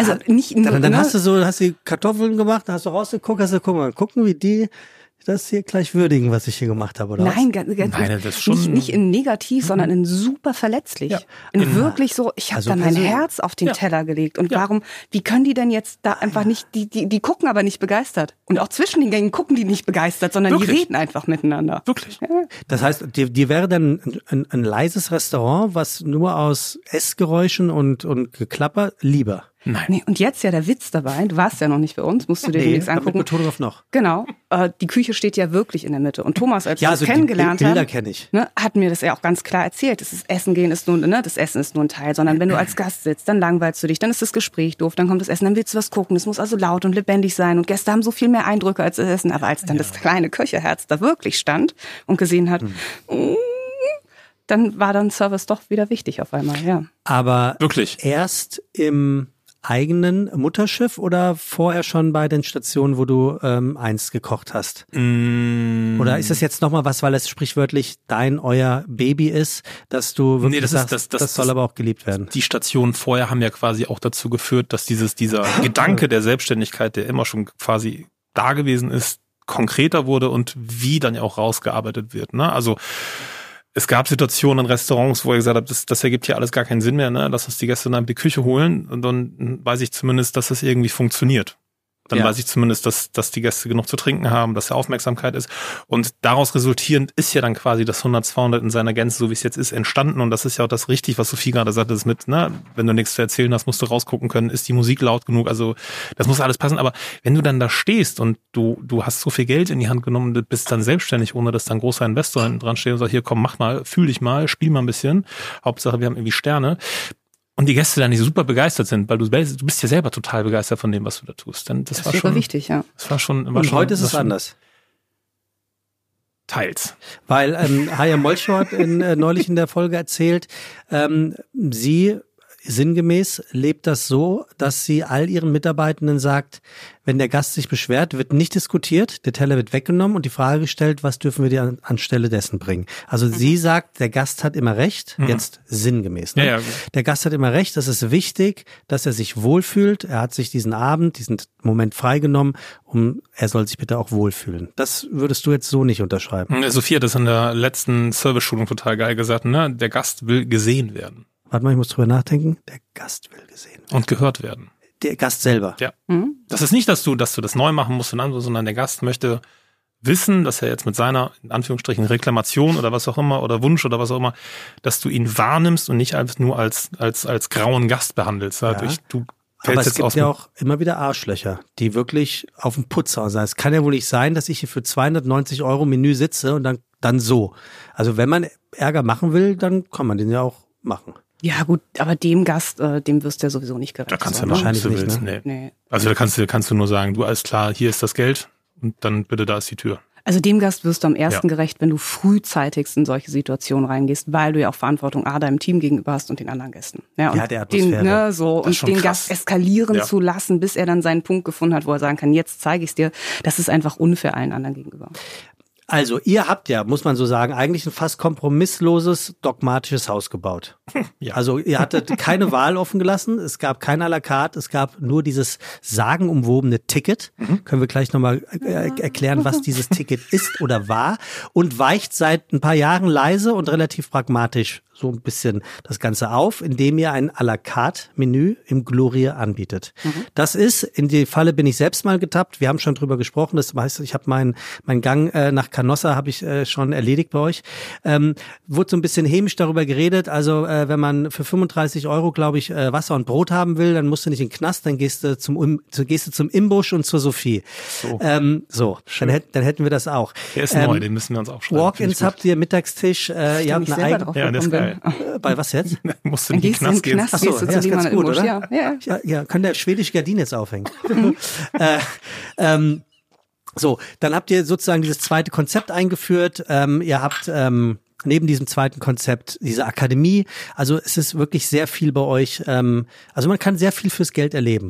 Also nicht nur. Dann hast du die Kartoffeln gemacht, dann hast du rausgeguckt, gucken, wie die das hier gleich würdigen, was ich hier gemacht habe, oder Nein, Nein, das ist schon nicht in negativ, sondern in super verletzlich. Ja. In wirklich so, ich habe da mein Herz auf den Teller gelegt. Und wie können die denn jetzt da einfach nicht, die gucken aber nicht begeistert. Und auch zwischen den Gängen gucken die nicht begeistert, sondern die reden einfach miteinander. Wirklich. Ja. Das heißt, dir wäre dann ein leises Restaurant, was nur aus Essgeräuschen und Geklapper, lieber. Nein. Nee, und jetzt ja der Witz dabei, du warst ja noch nicht bei uns, musst du dir nichts angucken. Mit Betonung auf noch. Genau, die Küche steht ja wirklich in der Mitte. Und Thomas, als wir uns kennengelernt haben, Bilder kenne ich. Ne, hat mir das ja auch ganz klar erzählt. Das Essen gehen ist nur, ne, das Essen ist nur ein Teil, sondern wenn du als Gast sitzt, dann langweilst du dich, dann ist das Gespräch doof, dann kommt das Essen, dann willst du was gucken. Es muss also laut und lebendig sein. Und Gäste haben so viel mehr Eindrücke als das Essen. Aber als dann das kleine Köcheherz da wirklich stand und gesehen hat, dann war dann Service doch wieder wichtig auf einmal, ja. Aber wirklich erst im eigenen Mutterschiff oder vorher schon bei den Stationen, wo du einst gekocht hast? Oder ist das jetzt nochmal was, weil es sprichwörtlich euer Baby ist, dass du wirklich sagst, das soll aber auch geliebt werden? Die Stationen vorher haben ja quasi auch dazu geführt, dass dieser Gedanke der Selbstständigkeit, der immer schon quasi da gewesen ist, konkreter wurde und wie dann ja auch rausgearbeitet wird. Ne? Also es gab Situationen in Restaurants, wo ich gesagt habe, das ergibt hier alles gar keinen Sinn mehr, ne? Lass uns die Gäste dann in die Küche holen und dann weiß ich zumindest, dass das irgendwie funktioniert. Dann weiß ich zumindest, dass die Gäste genug zu trinken haben, dass da Aufmerksamkeit ist. Und daraus resultierend ist ja dann quasi das 100-200 in seiner Gänze, so wie es jetzt ist, entstanden. Und das ist ja auch das richtig, was Sophie gerade sagte, ist mit, ne, wenn du nichts zu erzählen hast, musst du rausgucken können, ist die Musik laut genug. Also das muss alles passen. Aber wenn du dann da stehst und du hast so viel Geld in die Hand genommen, du bist dann selbstständig, ohne dass dann ein großer Investor hinten dran steht und sagt, hier komm, mach mal, fühl dich mal, spiel mal ein bisschen. Hauptsache, wir haben irgendwie Sterne. Und die Gäste dann nicht super begeistert sind, weil du bist ja selber total begeistert von dem, was du da tust. Denn das war schon wichtig, ja. Das war schon. Und heute ist es anders. Teils. Weil Haya Molchow hat neulich in der Folge erzählt, sie sinngemäß lebt das so, dass sie all ihren Mitarbeitenden sagt, wenn der Gast sich beschwert, wird nicht diskutiert, der Teller wird weggenommen und die Frage gestellt, was dürfen wir dir anstelle dessen bringen. Also sie sagt, der Gast hat immer recht, jetzt sinngemäß. Ne? Ja. Der Gast hat immer recht, das ist wichtig, dass er sich wohlfühlt. Er hat sich diesen Abend, diesen Moment freigenommen, er soll sich bitte auch wohlfühlen. Das würdest du jetzt so nicht unterschreiben. Sophie hat das in der letzten Service-Schulung total geil gesagt, ne? Der Gast will gesehen werden. Warte mal, ich muss drüber nachdenken. Der Gast will gesehen werden. Und gehört werden. Der Gast selber. Ja. Das ist nicht, dass du das neu machen musst, sondern der Gast möchte wissen, dass er jetzt mit seiner, in Anführungsstrichen, Reklamation oder was auch immer, oder Wunsch oder was auch immer, dass du ihn wahrnimmst und nicht einfach nur als grauen Gast behandelst. Ja. Aber es gibt ja auch immer wieder Arschlöcher, die wirklich auf dem Putzer sind. Es kann ja wohl nicht sein, dass ich hier für 290 € Menü sitze und dann so. Also wenn man Ärger machen will, dann kann man den ja auch machen. Ja gut, aber dem Gast, dem wirst du ja sowieso nicht gerecht. Da kannst du ja wahrscheinlich nicht, ne? Nee. Also da kannst du nur sagen, du, alles klar, hier ist das Geld und dann bitte, da ist die Tür. Also dem Gast wirst du am ersten gerecht, wenn du frühzeitigst in solche Situationen reingehst, weil du ja auch Verantwortung deinem Team gegenüber hast und den anderen Gästen. Ja, und der Atmosphäre. Und den Gast eskalieren zu lassen, bis er dann seinen Punkt gefunden hat, wo er sagen kann, jetzt zeige ich es dir. Das ist einfach unfair allen anderen gegenüber. Also ihr habt ja, muss man so sagen, eigentlich ein fast kompromissloses, dogmatisches Haus gebaut. Ja. Also ihr hattet keine Wahl offen gelassen, es gab kein à la carte, es gab nur dieses sagenumwobene Ticket. Können wir gleich nochmal erklären, was dieses Ticket ist oder war, und weicht seit ein paar Jahren leise und relativ pragmatisch so ein bisschen das Ganze auf, indem ihr ein à la carte Menü im Gloria anbietet. Das ist, in die Falle bin ich selbst mal getappt, wir haben schon drüber gesprochen, das heißt, ich habe meinen Gang nach Canossa habe ich schon erledigt bei euch. Wurde so ein bisschen hämisch darüber geredet, also wenn man für 35 €, glaube ich, Wasser und Brot haben will, dann musst du nicht in den Knast, dann gehst du zum Imbusch und zur Sophie. Dann hätten wir das auch. Der ist neu, den müssen wir uns auch schreiben. Walk-ins habt ihr, Mittagstisch, ihr habt eine eigene... Ja, das ist geil. Bei was jetzt? Musst du in den Knast gehen. Achso, ja, ist ganz gut, oder? Ja, können der schwedische Gardine jetzt aufhängen. So, dann habt ihr sozusagen dieses zweite Konzept eingeführt. Ihr habt neben diesem zweiten Konzept diese Akademie. Also es ist wirklich sehr viel bei euch. Also man kann sehr viel fürs Geld erleben.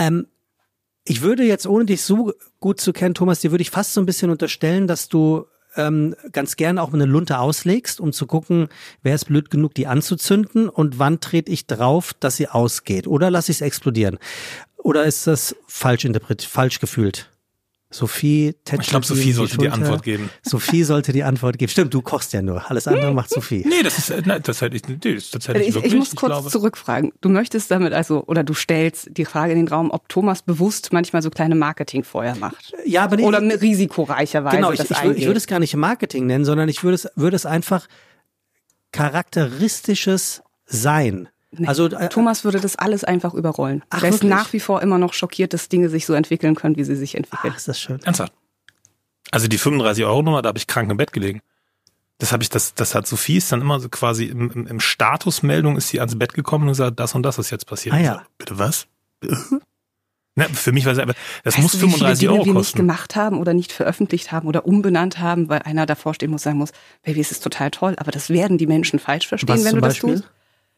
Ich würde jetzt, ohne dich so gut zu kennen, Thomas, dir würde ich fast so ein bisschen unterstellen, dass du ganz gerne auch eine Lunte auslegst, um zu gucken, wer ist blöd genug, die anzuzünden und wann trete ich drauf, dass sie ausgeht? Oder lasse ich es explodieren? Oder ist das falsch gefühlt? Sophie, ich glaube, Sophie sollte die Antwort geben. Sophie sollte die Antwort geben. Stimmt, du kochst ja nur. Alles andere macht Sophie. Nee, das hätte ich wirklich. Ich muss kurz zurückfragen. Du möchtest damit oder du stellst die Frage in den Raum, ob Thomas bewusst manchmal so kleine Marketingfeuer macht. Ja, aber oder risikoreicherweise. Genau, ich würde es gar nicht Marketing nennen, sondern ich würde es einfach charakteristisches Sein. Nee. Also Thomas würde das alles einfach überrollen. Er ist nach wie vor immer noch schockiert, dass Dinge sich so entwickeln können, wie sie sich entwickeln. Ach, ist das schön. Ernsthaft? Also die 35-Euro-Nummer, da habe ich krank im Bett gelegen. Das hat Sophie ist dann immer so quasi im Statusmeldung ist sie ans Bett gekommen und gesagt, das und das ist jetzt passiert. Ah ja. So, bitte was? Na, für mich war es aber, das muss 35 Euro kosten. Wir nicht gemacht haben oder nicht veröffentlicht haben oder umbenannt haben, weil einer davor stehen muss, sagen muss, Baby, es ist total toll, aber das werden die Menschen falsch verstehen, wenn du das tust.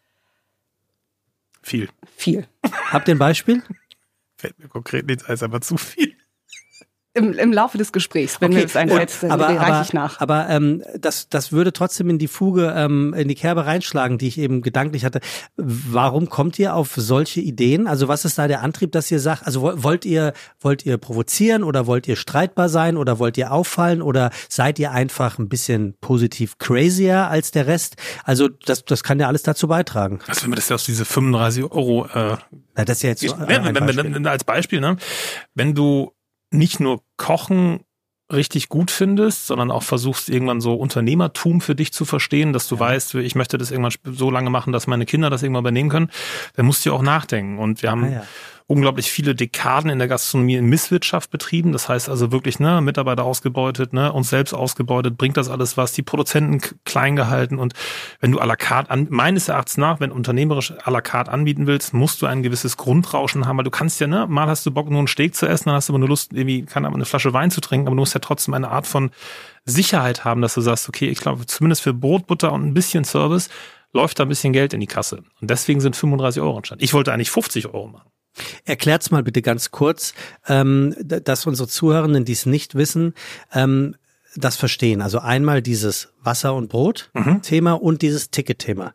Viel. Habt ihr ein Beispiel? Fällt mir konkret nichts, ist aber zu viel. Im Laufe des Gesprächs, wenn mir das einfällt, dann reiche ich nach. Aber das würde trotzdem in die Fuge, in die Kerbe reinschlagen, die ich eben gedanklich hatte. Warum kommt ihr auf solche Ideen? Also was ist da der Antrieb, dass ihr sagt, also wollt ihr provozieren oder wollt ihr streitbar sein oder wollt ihr auffallen oder seid ihr einfach ein bisschen positiv crazier als der Rest? Also das kann ja alles dazu beitragen. Also wenn wir das ja aus diese 35 Euro das ist ja jetzt so als Beispiel, ne? Wenn du nicht nur Kochen richtig gut findest, sondern auch versuchst irgendwann so Unternehmertum für dich zu verstehen, dass du weißt, ich möchte das irgendwann so lange machen, dass meine Kinder das irgendwann übernehmen können, dann musst du ja auch nachdenken. Und wir haben unglaublich viele Dekaden in der Gastronomie in Misswirtschaft betrieben. Das heißt also wirklich, Mitarbeiter ausgebeutet, uns selbst ausgebeutet, bringt das alles was, die Produzenten klein gehalten. Und wenn du à la carte, meines Erachtens nach, wenn du unternehmerisch à la carte anbieten willst, musst du ein gewisses Grundrauschen haben, weil du kannst ja, mal hast du Bock, nur einen Steak zu essen, dann hast du aber nur Lust, irgendwie, eine Flasche Wein zu trinken, aber du musst ja trotzdem eine Art von Sicherheit haben, dass du sagst, okay, ich glaube, zumindest für Brot, Butter und ein bisschen Service läuft da ein bisschen Geld in die Kasse. Und deswegen sind 35 Euro entstanden. Ich wollte eigentlich 50 Euro machen. Erklärt's mal bitte ganz kurz, dass unsere Zuhörenden, die es nicht wissen, das verstehen. Also einmal dieses Wasser- und Brot-Thema und dieses Ticket-Thema.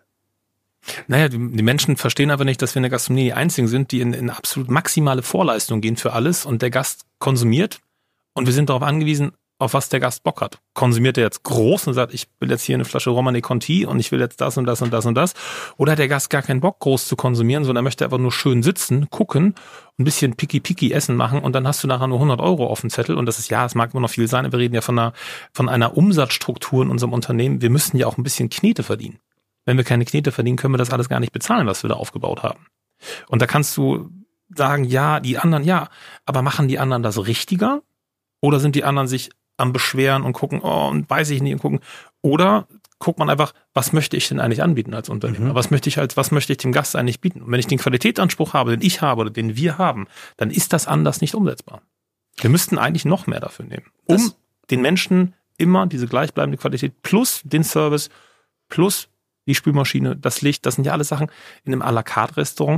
Naja, die Menschen verstehen aber nicht, dass wir in der Gastronomie die Einzigen sind, die in absolut maximale Vorleistung gehen für alles und der Gast konsumiert und wir sind darauf angewiesen, auf was der Gast Bock hat. Konsumiert er jetzt groß und sagt, ich will jetzt hier eine Flasche Romanée Conti und ich will jetzt das und das und das und das. Oder hat der Gast gar keinen Bock, groß zu konsumieren, sondern er möchte einfach nur schön sitzen, gucken, ein bisschen Piki Essen machen und dann hast du nachher nur 100 Euro auf dem Zettel und das ist, es mag immer noch viel sein, wir reden ja von einer Umsatzstruktur in unserem Unternehmen. Wir müssen ja auch ein bisschen Knete verdienen. Wenn wir keine Knete verdienen, können wir das alles gar nicht bezahlen, was wir da aufgebaut haben. Und da kannst du sagen, die anderen, aber machen die anderen das richtiger? Oder sind die anderen sich am Beschweren und gucken, und weiß ich nicht und gucken. Oder guckt man einfach, was möchte ich denn eigentlich anbieten als Unternehmer? Was möchte ich dem Gast eigentlich bieten? Und wenn ich den Qualitätsanspruch habe, den ich habe oder den wir haben, dann ist das anders nicht umsetzbar. Wir müssten eigentlich noch mehr dafür nehmen, um den Menschen immer diese gleichbleibende Qualität plus den Service plus die Spülmaschine, das Licht, das sind ja alles Sachen in einem à la carte Restaurant,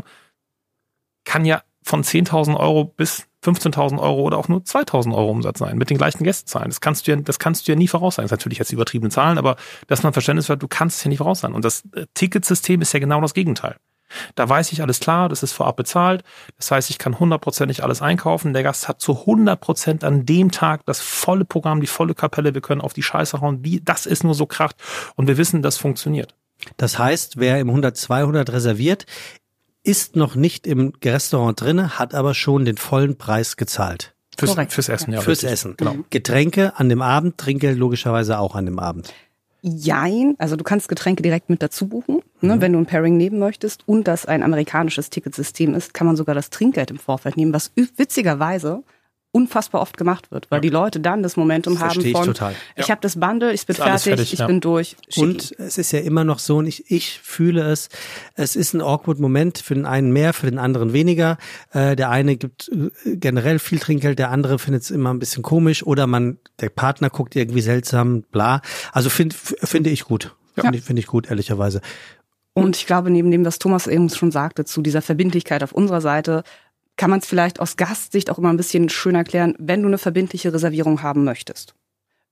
kann ja von 10.000 Euro bis 15.000 Euro oder auch nur 2.000 Euro Umsatz sein, mit den gleichen Gästezahlen. Das kannst du ja nie voraussagen. Das ist natürlich jetzt übertriebene Zahlen, aber dass man Verständnis hat, du kannst es ja nie voraussagen. Und das Ticketsystem ist ja genau das Gegenteil. Da weiß ich alles klar, das ist vorab bezahlt. Das heißt, ich kann 100% alles einkaufen. Der Gast hat zu 100% an dem Tag das volle Programm, die volle Kapelle. Wir können auf die Scheiße hauen. Das ist nur so Kracht. Und wir wissen, das funktioniert. Das heißt, wer im 100-200 reserviert, ist noch nicht im Restaurant drinne, hat aber schon den vollen Preis gezahlt. Fürs Essen, ja. Fürs Essen, genau. Getränke an dem Abend, Trinkgeld logischerweise auch an dem Abend. Jein, also du kannst Getränke direkt mit dazu buchen, wenn du ein Pairing nehmen möchtest und das ein amerikanisches Ticketsystem ist, kann man sogar das Trinkgeld im Vorfeld nehmen, was witzigerweise unfassbar oft gemacht wird, weil die Leute dann das Momentum haben von, ich habe das Bundle, ich bin fertig, ich bin durch. Und es ist ja immer noch so, und ich fühle es ist ein awkward Moment, für den einen mehr, für den anderen weniger. Der eine gibt generell viel Trinkgeld, der andere findet es immer ein bisschen komisch oder der Partner guckt irgendwie seltsam, bla. Also finde ich gut. Finde ich gut, ehrlicherweise. Und ich glaube, neben dem, was Thomas eben schon sagte, zu dieser Verbindlichkeit auf unserer Seite, kann man es vielleicht aus Gastsicht auch immer ein bisschen schön erklären, wenn du eine verbindliche Reservierung haben möchtest.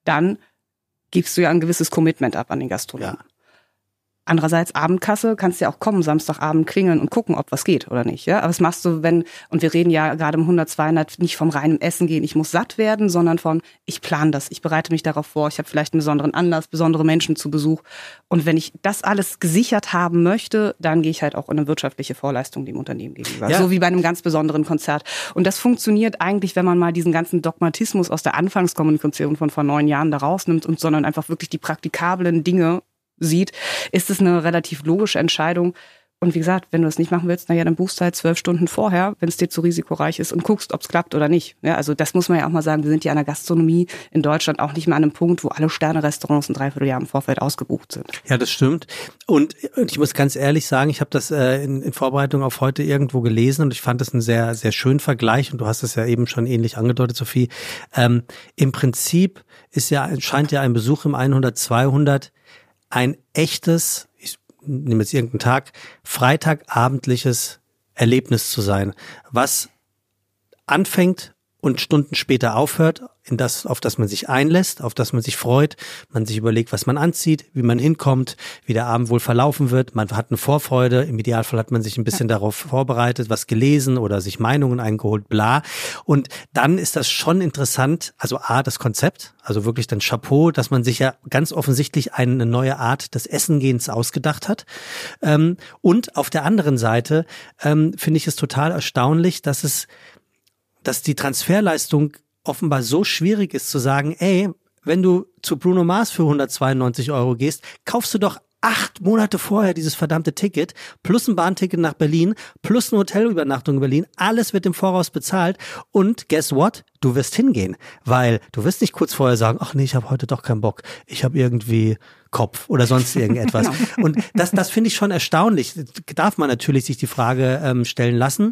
dann gibst du ja ein gewisses Commitment ab an den Gastronomen. Ja. Andererseits Abendkasse, kannst ja auch kommen, Samstagabend klingeln und gucken, ob was geht oder nicht. Ja? Aber das machst du, und wir reden ja gerade im 100, 200 nicht vom reinen Essen gehen, ich muss satt werden, sondern von, ich plane das, ich bereite mich darauf vor, ich habe vielleicht einen besonderen Anlass, besondere Menschen zu Besuch. Und wenn ich das alles gesichert haben möchte, dann gehe ich halt auch in eine wirtschaftliche Vorleistung dem Unternehmen gegenüber. Ja. So wie bei einem ganz besonderen Konzert. Und das funktioniert eigentlich, wenn man mal diesen ganzen Dogmatismus aus der Anfangskommunikation von vor 9 Jahren da rausnimmt sondern einfach wirklich die praktikablen Dinge sieht, ist es eine relativ logische Entscheidung. Und wie gesagt, wenn du das nicht machen willst, dann buchst du halt 12 Stunden vorher, wenn es dir zu risikoreich ist und guckst, ob es klappt oder nicht. Ja, also das muss man ja auch mal sagen, wir sind ja an der Gastronomie in Deutschland auch nicht mehr an einem Punkt, wo alle Sterne-Restaurants ein Dreivierteljahr im Vorfeld ausgebucht sind. Ja, das stimmt. Und ich muss ganz ehrlich sagen, ich habe das in Vorbereitung auf heute irgendwo gelesen und ich fand das einen sehr, sehr schönen Vergleich und du hast es ja eben schon ähnlich angedeutet, Sophie. Im Prinzip scheint ja ein Besuch im 100, 200 ein echtes, ich nehme jetzt irgendeinen Tag, freitagabendliches Erlebnis zu sein, was anfängt und Stunden später aufhört, auf das man sich einlässt, auf das man sich freut, man sich überlegt, was man anzieht, wie man hinkommt, wie der Abend wohl verlaufen wird, man hat eine Vorfreude, im Idealfall hat man sich ein bisschen darauf vorbereitet, was gelesen oder sich Meinungen eingeholt, bla. Und dann ist das schon interessant, also das Konzept, also wirklich dann Chapeau, dass man sich ja ganz offensichtlich eine neue Art des Essengehens ausgedacht hat. Und auf der anderen Seite finde ich es total erstaunlich, dass die Transferleistung offenbar so schwierig ist zu sagen, wenn du zu Bruno Mars für 192 € gehst, kaufst du doch 8 Monate vorher dieses verdammte Ticket, plus ein Bahnticket nach Berlin, plus eine Hotelübernachtung in Berlin, alles wird im Voraus bezahlt und guess what? Du wirst hingehen, weil du wirst nicht kurz vorher sagen, ach nee, ich habe heute doch keinen Bock, ich habe irgendwie Kopf oder sonst irgendetwas. Genau. Und das finde ich schon erstaunlich. Darf man natürlich sich die Frage stellen lassen,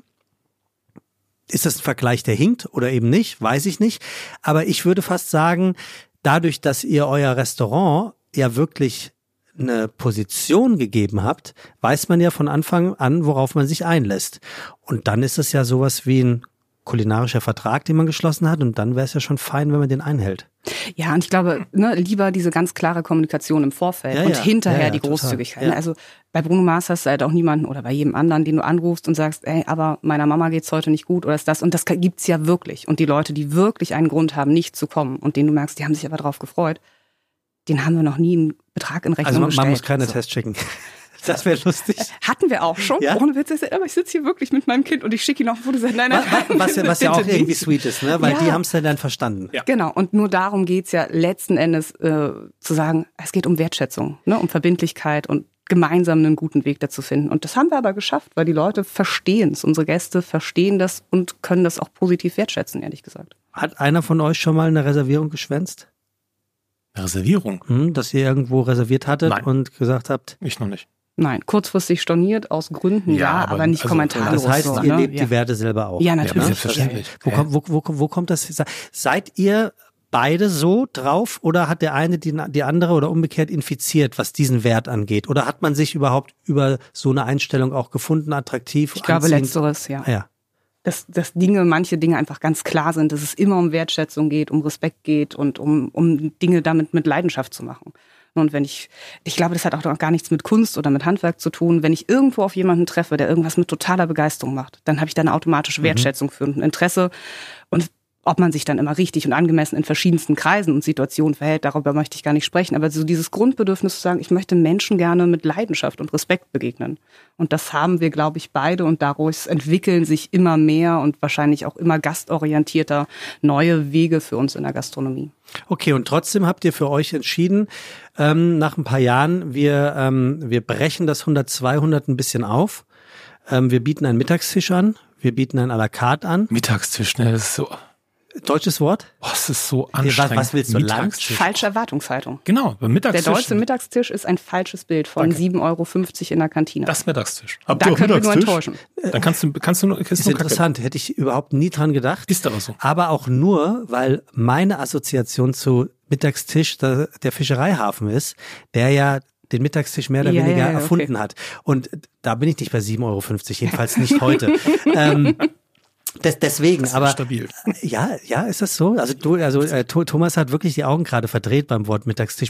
ist das ein Vergleich, der hinkt oder eben nicht? Weiß ich nicht. Aber ich würde fast sagen, dadurch, dass ihr euer Restaurant ja wirklich eine Position gegeben habt, weiß man ja von Anfang an, worauf man sich einlässt. Und dann ist es ja sowas wie ein kulinarischer Vertrag, den man geschlossen hat. Und dann wäre es ja schon fein, wenn man den einhält. Ja, und ich glaube, lieber diese ganz klare Kommunikation im Vorfeld und hinterher die Großzügigkeit. Ja. Also bei Bruno Mars hast du halt auch niemanden oder bei jedem anderen, den du anrufst und sagst, aber meiner Mama geht's heute nicht gut oder ist das. Und das gibt's ja wirklich. Und die Leute, die wirklich einen Grund haben, nicht zu kommen und denen du merkst, die haben sich aber drauf gefreut, den haben wir noch nie einen Betrag in Rechnung gestellt. Also man muss keine Tests schicken. Das wäre lustig. Hatten wir auch schon. Ja? Ohne Witz, aber ich sitze hier wirklich mit meinem Kind und ich schicke ihn auf, wo du sagst, nein. Was ja auch irgendwie sweet ist, ne? Weil die haben es ja dann verstanden. Ja. Genau, und nur darum geht's ja letzten Endes zu sagen, es geht um Wertschätzung, ne? Um Verbindlichkeit und gemeinsam einen guten Weg dazu finden. Und das haben wir aber geschafft, weil die Leute verstehen es. Unsere Gäste verstehen das und können das auch positiv wertschätzen, ehrlich gesagt. Hat einer von euch schon mal eine Reservierung geschwänzt? Eine Reservierung? Dass ihr irgendwo reserviert hattet und gesagt habt? Ich noch nicht. Nein, kurzfristig storniert aus Gründen, aber nicht kommentarlos. Das heißt, ihr lebt die Werte selber auch. Ja, natürlich. Ja, selbstverständlich. Wo kommt das? Seid ihr beide so drauf oder hat der eine die andere oder umgekehrt infiziert, was diesen Wert angeht? Oder hat man sich überhaupt über so eine Einstellung auch gefunden, attraktiv? Ich glaube, letzteres, ja. Dass manche Dinge einfach ganz klar sind, dass es immer um Wertschätzung geht, um Respekt geht und um Dinge damit mit Leidenschaft zu machen. Und wenn ich glaube, das hat auch gar nichts mit Kunst oder mit Handwerk zu tun. Wenn ich irgendwo auf jemanden treffe, der irgendwas mit totaler Begeisterung macht, dann habe ich da eine automatische Wertschätzung für und ein Interesse. Und ob man sich dann immer richtig und angemessen in verschiedensten Kreisen und Situationen verhält, darüber möchte ich gar nicht sprechen. Aber so dieses Grundbedürfnis zu sagen, ich möchte Menschen gerne mit Leidenschaft und Respekt begegnen. Und das haben wir, glaube ich, beide. Und daraus entwickeln sich immer mehr und wahrscheinlich auch immer gastorientierter neue Wege für uns in der Gastronomie. Okay, und trotzdem habt ihr für euch entschieden, nach ein paar Jahren, wir brechen das 100, 200 ein bisschen auf. Wir bieten einen Mittagstisch an, wir bieten einen à la carte an. Mittagstisch, ne, das ist so... Deutsches Wort? Das ist so anstrengend. Was willst du? Mittagstisch? Falsche Erwartungshaltung. Genau, beim Mittagstisch. Der deutsche Mittagstisch ist ein falsches Bild von 7,50 € in der Kantine. Das Mittagstisch. Da können wir nur enttäuschen. Dann kannst du nur... Ist interessant, hätte ich überhaupt nie dran gedacht. Ist aber so. Aber auch nur, weil meine Assoziation zu Mittagstisch der Fischereihafen ist, der ja den Mittagstisch mehr oder weniger erfunden hat. Und da bin ich nicht bei 7,50 €, jedenfalls nicht heute. deswegen, aber stabil. Ja, ist das so? Also Thomas hat wirklich die Augen gerade verdreht beim Wort Mittagstisch.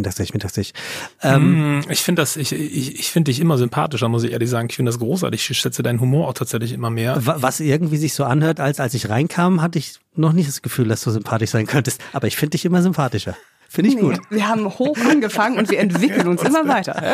Ich finde dich immer sympathischer, muss ich ehrlich sagen. Ich finde das großartig. Ich schätze deinen Humor auch tatsächlich immer mehr. Was irgendwie sich so anhört, als ich reinkam, hatte ich noch nicht das Gefühl, dass du sympathisch sein könntest. Aber ich finde dich immer sympathischer. Finde ich gut. Wir haben hoch angefangen und wir entwickeln uns immer weiter.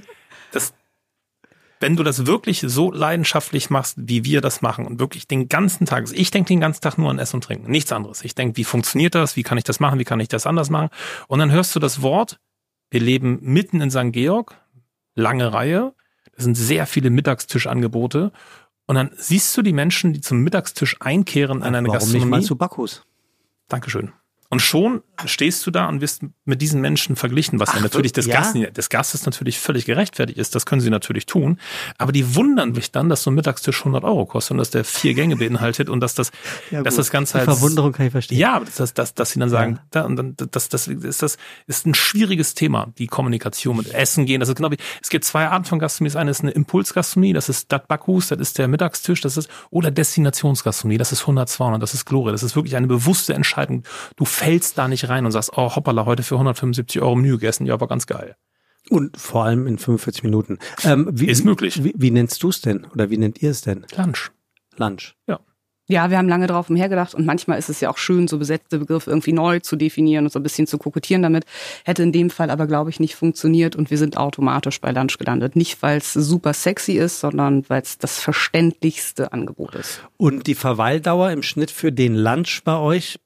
Wenn du das wirklich so leidenschaftlich machst, wie wir das machen und wirklich den ganzen Tag, ich denke den ganzen Tag nur an Essen und Trinken, nichts anderes. Ich denke, wie funktioniert das, wie kann ich das machen, wie kann ich das anders machen? Und dann hörst du das Wort, wir leben mitten in St. Georg, lange Reihe, es sind sehr viele Mittagstischangebote und dann siehst du die Menschen, die zum Mittagstisch einkehren an eine Gastronomie. Warum nicht mal zu Bacchus? Dankeschön. Und schon stehst du da und wirst mit diesen Menschen verglichen, was ja natürlich des Gastes natürlich völlig gerechtfertigt ist. Das können sie natürlich tun. Aber die wundern sich dann, dass so ein Mittagstisch 100 € kostet und dass der 4 Gänge beinhaltet und dass das Ganze halt. Die Verwunderung kann ich verstehen. Ja, dass sie dann sagen, das ist ein schwieriges Thema, die Kommunikation mit Essen gehen. Das ist genau wie, es gibt 2 Arten von Gastronomie. Das eine ist eine Impulsgastronomie, das ist das Bacchus, das ist der Mittagstisch, oder Destinationsgastronomie, das ist 100, 200, das ist Gloria. Das ist wirklich eine bewusste Entscheidung. Du fällst da nicht rein und sagst, oh hoppala, heute für 175 € Menü gegessen, ja, war ganz geil. Und vor allem in 45 Minuten. Ist möglich. Wie nennst du es denn? Oder wie nennt ihr es denn? Lunch. Ja. Ja, wir haben lange drauf umhergedacht und manchmal ist es ja auch schön, so besetzte Begriffe irgendwie neu zu definieren und so ein bisschen zu kokettieren damit. Hätte in dem Fall aber, glaube ich, nicht funktioniert und wir sind automatisch bei Lunch gelandet. Nicht, weil es super sexy ist, sondern weil es das verständlichste Angebot ist. Und die Verweildauer im Schnitt für den Lunch bei euch?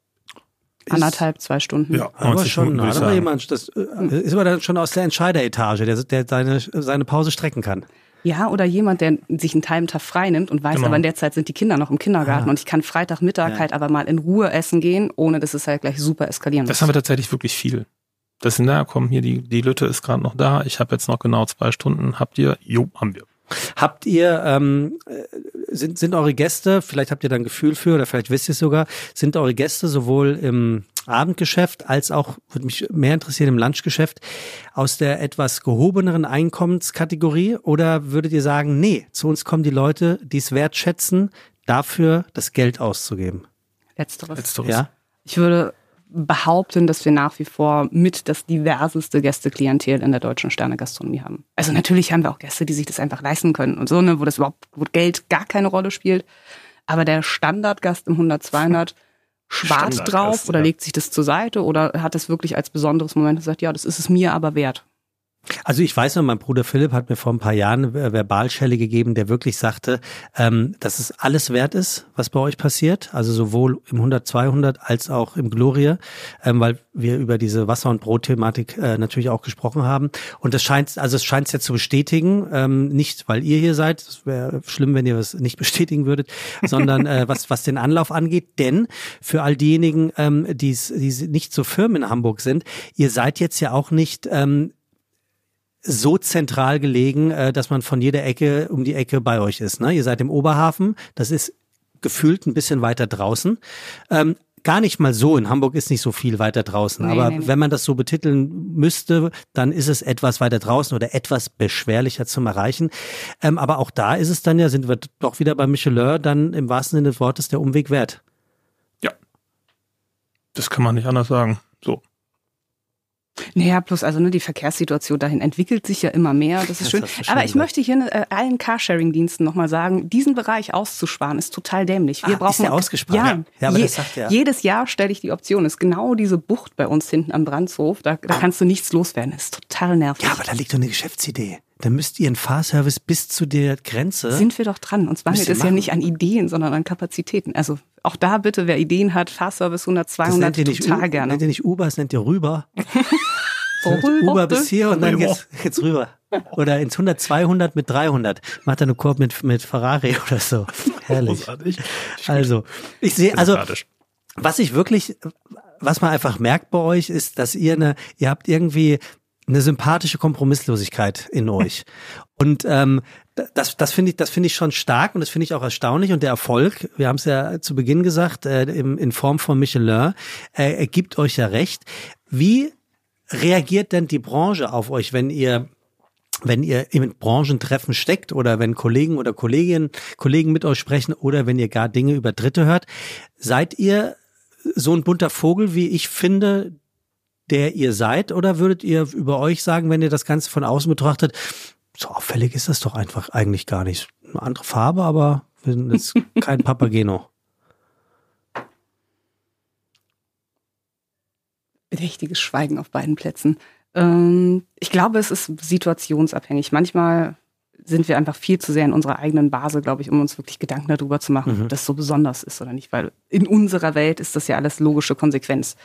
1,5, 2 Stunden. Ja, aber schon, das ist aber dann schon aus der Entscheideretage, der seine Pause strecken kann. Ja, oder jemand, der sich einen halben Tag frei nimmt und weiß, aber in der Zeit sind die Kinder noch im Kindergarten und ich kann Freitagmittag halt aber mal in Ruhe essen gehen, ohne dass es halt gleich super eskalieren muss. Das haben wir tatsächlich wirklich viel. Das sind, hier, die Lütte ist gerade noch da, ich habe jetzt noch genau 2 Stunden. Habt ihr? Jo, haben wir. Habt ihr, sind eure Gäste, vielleicht habt ihr da ein Gefühl für oder vielleicht wisst ihr es sogar, sind eure Gäste sowohl im Abendgeschäft als auch, würde mich mehr interessieren, im Lunchgeschäft aus der etwas gehobeneren Einkommenskategorie oder würdet ihr sagen, nee, zu uns kommen die Leute, die es wertschätzen, dafür das Geld auszugeben? Letzteres. Ja? Ich würde behaupten, dass wir nach wie vor mit das diverseste Gästeklientel in der deutschen Sternegastronomie haben. Also natürlich haben wir auch Gäste, die sich das einfach leisten können und so, ne, wo Geld gar keine Rolle spielt. Aber der Standardgast im 100, 200 spart drauf oder legt sich das zur Seite oder hat es wirklich als besonderes Moment gesagt, ja, das ist es mir aber wert. Also ich weiß noch, mein Bruder Philipp hat mir vor ein paar Jahren eine Verbalschelle gegeben, der wirklich sagte, dass es alles wert ist, was bei euch passiert. Also sowohl im 100, 200 als auch im Gloria, weil wir über diese Wasser- und Brot-Thematik natürlich auch gesprochen haben. Und es scheint es ja zu bestätigen, nicht weil ihr hier seid, es wäre schlimm, wenn ihr es nicht bestätigen würdet, sondern was den Anlauf angeht. Denn für all diejenigen, die nicht so firm in Hamburg sind, ihr seid jetzt ja auch nicht so zentral gelegen, dass man von jeder Ecke um die Ecke bei euch ist. Ne? Ihr seid im Oberhafen, das ist gefühlt ein bisschen weiter draußen. Gar nicht mal so, in Hamburg ist nicht so viel weiter draußen, aber wenn man das so betiteln müsste, dann ist es etwas weiter draußen oder etwas beschwerlicher zum Erreichen. Aber auch da ist es dann ja, sind wir doch wieder bei Michelin, dann im wahrsten Sinne des Wortes der Umweg wert. Ja, das kann man nicht anders sagen. So. Naja, plus die Verkehrssituation dahin entwickelt sich ja immer mehr, das ist schön. Aber ich möchte hier allen Carsharing-Diensten nochmal sagen, diesen Bereich auszusparen ist total dämlich. Wir brauchen, ist der ausgespart? Ja, aber das sagt jedes Jahr stelle ich die Option, ist genau diese Bucht bei uns hinten am Brandshof, da kannst du nichts loswerden, das ist total nervig. Ja, aber da liegt doch eine Geschäftsidee. Dann müsst ihr einen Fahrservice bis zu der Grenze. Sind wir doch dran. Uns mangelt es ja nicht an Ideen, sondern an Kapazitäten. Also auch da bitte, wer Ideen hat, Fahrservice 100, 200, total gerne. Nennt ihr nicht Uber, das nennt ihr rüber. Uber bis hier und dann geht's rüber. Oder ins 100, 200 mit 300. Macht er eine Korb mit Ferrari oder so. Herrlich. Großartig. Also, ich sehe, was man einfach merkt bei euch, ist, dass ihr habt irgendwie eine sympathische Kompromisslosigkeit in euch. Und das finde ich schon stark und das finde ich auch erstaunlich. Und der Erfolg, wir haben es ja zu Beginn gesagt, in Form von Michelin, gibt euch ja recht. Wie reagiert denn die Branche auf euch, wenn ihr wenn ihr in Branchentreffen steckt oder wenn Kollegen oder Kollegen mit euch sprechen oder wenn ihr gar Dinge über Dritte hört. Seid ihr so ein bunter Vogel, wie ich finde, der ihr seid? Oder würdet ihr über euch sagen, wenn ihr das Ganze von außen betrachtet, so auffällig ist das doch einfach eigentlich gar nicht. Eine andere Farbe, aber wir sind jetzt kein Papageno. Bedächtiges Schweigen auf beiden Plätzen. Ich glaube, es ist situationsabhängig. Manchmal sind wir einfach viel zu sehr in unserer eigenen Base, glaube ich, um uns wirklich Gedanken darüber zu machen, ob das so besonders ist oder nicht. Weil in unserer Welt ist das ja alles logische Konsequenz.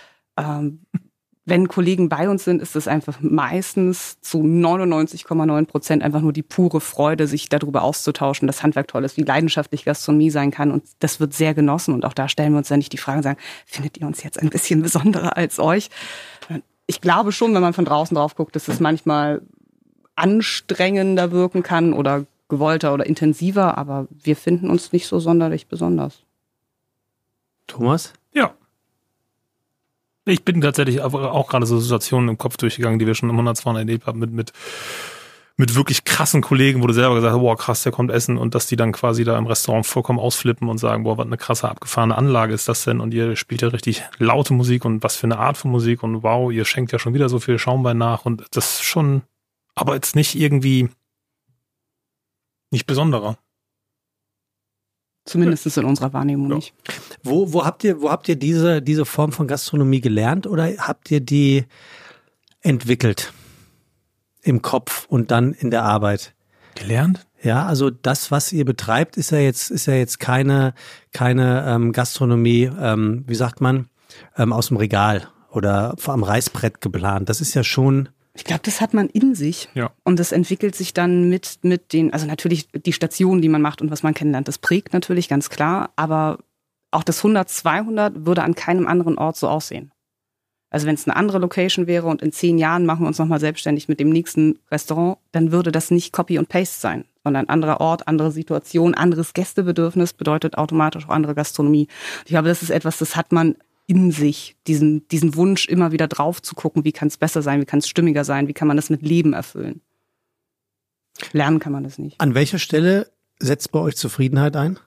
Wenn Kollegen bei uns sind, ist es einfach meistens zu 99,9% einfach nur die pure Freude, sich darüber auszutauschen, dass Handwerk toll ist, wie leidenschaftlich Gastronomie sein kann. Und das wird sehr genossen. Und auch da stellen wir uns dann nicht die Frage und sagen, findet ihr uns jetzt ein bisschen besonderer als euch? Ich glaube schon, wenn man von draußen drauf guckt, dass es manchmal anstrengender wirken kann oder gewollter oder intensiver. Aber wir finden uns nicht so sonderlich besonders. Thomas? Ja. Ich bin tatsächlich auch gerade so Situationen im Kopf durchgegangen, die wir schon im 100-200 erlebt haben, mit wirklich krassen Kollegen, wo du selber gesagt hast, boah, krass, der kommt essen, und dass die dann quasi da im Restaurant vollkommen ausflippen und sagen, boah, was eine krasse, abgefahrene Anlage ist das denn, und ihr spielt ja richtig laute Musik und was für eine Art von Musik und wow, ihr schenkt ja schon wieder so viel Schaumwein nach, und das ist schon, aber jetzt nicht irgendwie, nicht besonderer. Zumindest in unserer Wahrnehmung nicht. Wo habt ihr diese Form von Gastronomie gelernt oder habt ihr die entwickelt im Kopf und dann in der Arbeit? Gelernt? Ja, also das, was ihr betreibt, ist ja jetzt keine Gastronomie, wie sagt man, aus dem Regal oder am Reißbrett geplant. Das ist ja schon. Ich glaube, das hat man in sich. Ja. Und das entwickelt sich dann mit den, also natürlich die Stationen, die man macht und was man kennenlernt, das prägt natürlich, ganz klar. Aber auch das 100-200 würde an keinem anderen Ort so aussehen. Also wenn es eine andere Location wäre und in 10 Jahren machen wir uns nochmal selbstständig mit dem nächsten Restaurant, dann würde das nicht Copy und Paste sein, sondern ein anderer Ort, andere Situation, anderes Gästebedürfnis bedeutet automatisch auch andere Gastronomie. Ich glaube, das ist etwas, das hat man in sich, diesen Wunsch immer wieder drauf zu gucken, wie kann es besser sein, wie kann es stimmiger sein, wie kann man das mit Leben erfüllen. Lernen kann man das nicht. An welcher Stelle setzt bei euch Zufriedenheit ein?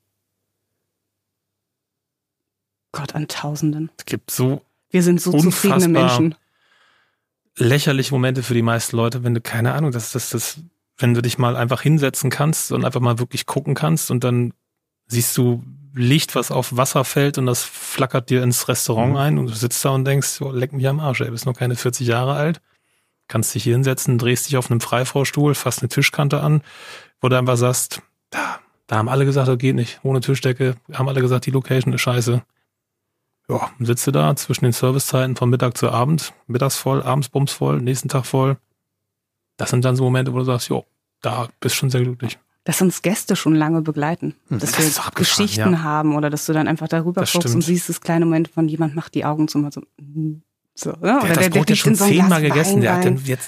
Gott, an Tausenden. Es gibt so wir sind so zufriedene Menschen. Lächerliche Momente für die meisten Leute, wenn du, keine Ahnung, wenn du dich mal einfach hinsetzen kannst und einfach mal wirklich gucken kannst und dann siehst du Licht, was auf Wasser fällt und das flackert dir ins Restaurant ein und du sitzt da und denkst, oh, leck mich am Arsch, ey, bist noch keine 40 Jahre alt, kannst dich hier hinsetzen, drehst dich auf einem Freivorstuhl, fasst eine Tischkante an, wo du einfach sagst, da haben alle gesagt, das geht nicht, ohne Tischdecke, haben alle gesagt, die Location ist scheiße. Ja, sitzt du da zwischen den Servicezeiten von Mittag zu Abend, mittags voll, abends bumsvoll, nächsten Tag voll. Das sind dann so Momente, wo du sagst, jo, da bist du schon sehr glücklich. Dass uns Gäste schon lange begleiten, dass wir Geschichten haben oder dass du dann einfach darüber guckst und siehst das kleine Moment von jemand macht die Augen zu mal so. So, ja? Der hat das Brot ja schon 10-mal gegessen, der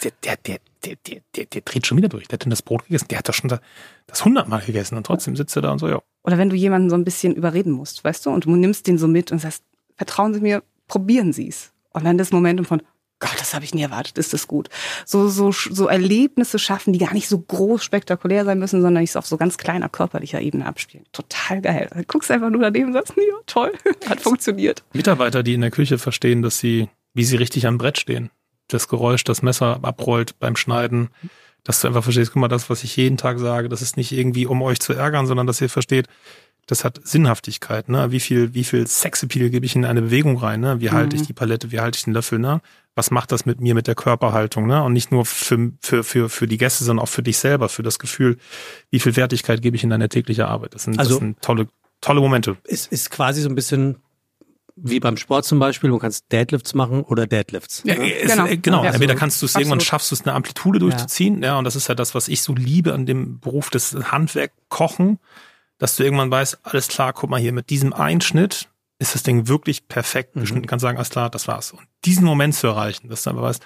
dreht schon wieder durch, der hat dann das Brot gegessen, der hat doch schon das 100-mal gegessen und trotzdem sitzt er da und so, ja. Oder wenn du jemanden so ein bisschen überreden musst, weißt du, und du nimmst den so mit und sagst, vertrauen Sie mir, probieren Sie es. Und dann das Momentum von, Gott, das habe ich nie erwartet, ist das gut. So Erlebnisse schaffen, die gar nicht so groß spektakulär sein müssen, sondern sich auf so ganz kleiner körperlicher Ebene abspielen. Total geil. Du guckst einfach nur daneben und sagst, ja, toll, hat funktioniert. Mitarbeiter, die in der Küche verstehen, wie sie richtig am Brett stehen. Das Geräusch, das Messer abrollt beim Schneiden, dass du einfach verstehst, guck mal, das, was ich jeden Tag sage, das ist nicht irgendwie, um euch zu ärgern, sondern dass ihr versteht, das hat Sinnhaftigkeit, ne? Wie viel Sexappeal gebe ich in eine Bewegung rein, ne? Wie halte ich die Palette, wie halte ich den Löffel, ne? Was macht das mit mir, mit der Körperhaltung, ne? Und nicht nur für die Gäste, sondern auch für dich selber, für das Gefühl, wie viel Wertigkeit gebe ich in deine tägliche Arbeit. Das sind tolle Momente. Ist quasi so ein bisschen wie beim Sport zum Beispiel, du kannst Deadlifts machen oder Deadlifts. Ja, genau. Ja, entweder kannst du es irgendwann schaffst du es, eine Amplitude durchzuziehen, ja, und das ist ja das, was ich so liebe an dem Beruf des Handwerk Kochen, dass du irgendwann weißt, alles klar, guck mal hier, mit diesem Einschnitt ist das Ding wirklich perfekt geschnitten. Du kannst sagen, alles klar, das war's. Und diesen Moment zu erreichen, dass du einfach weißt,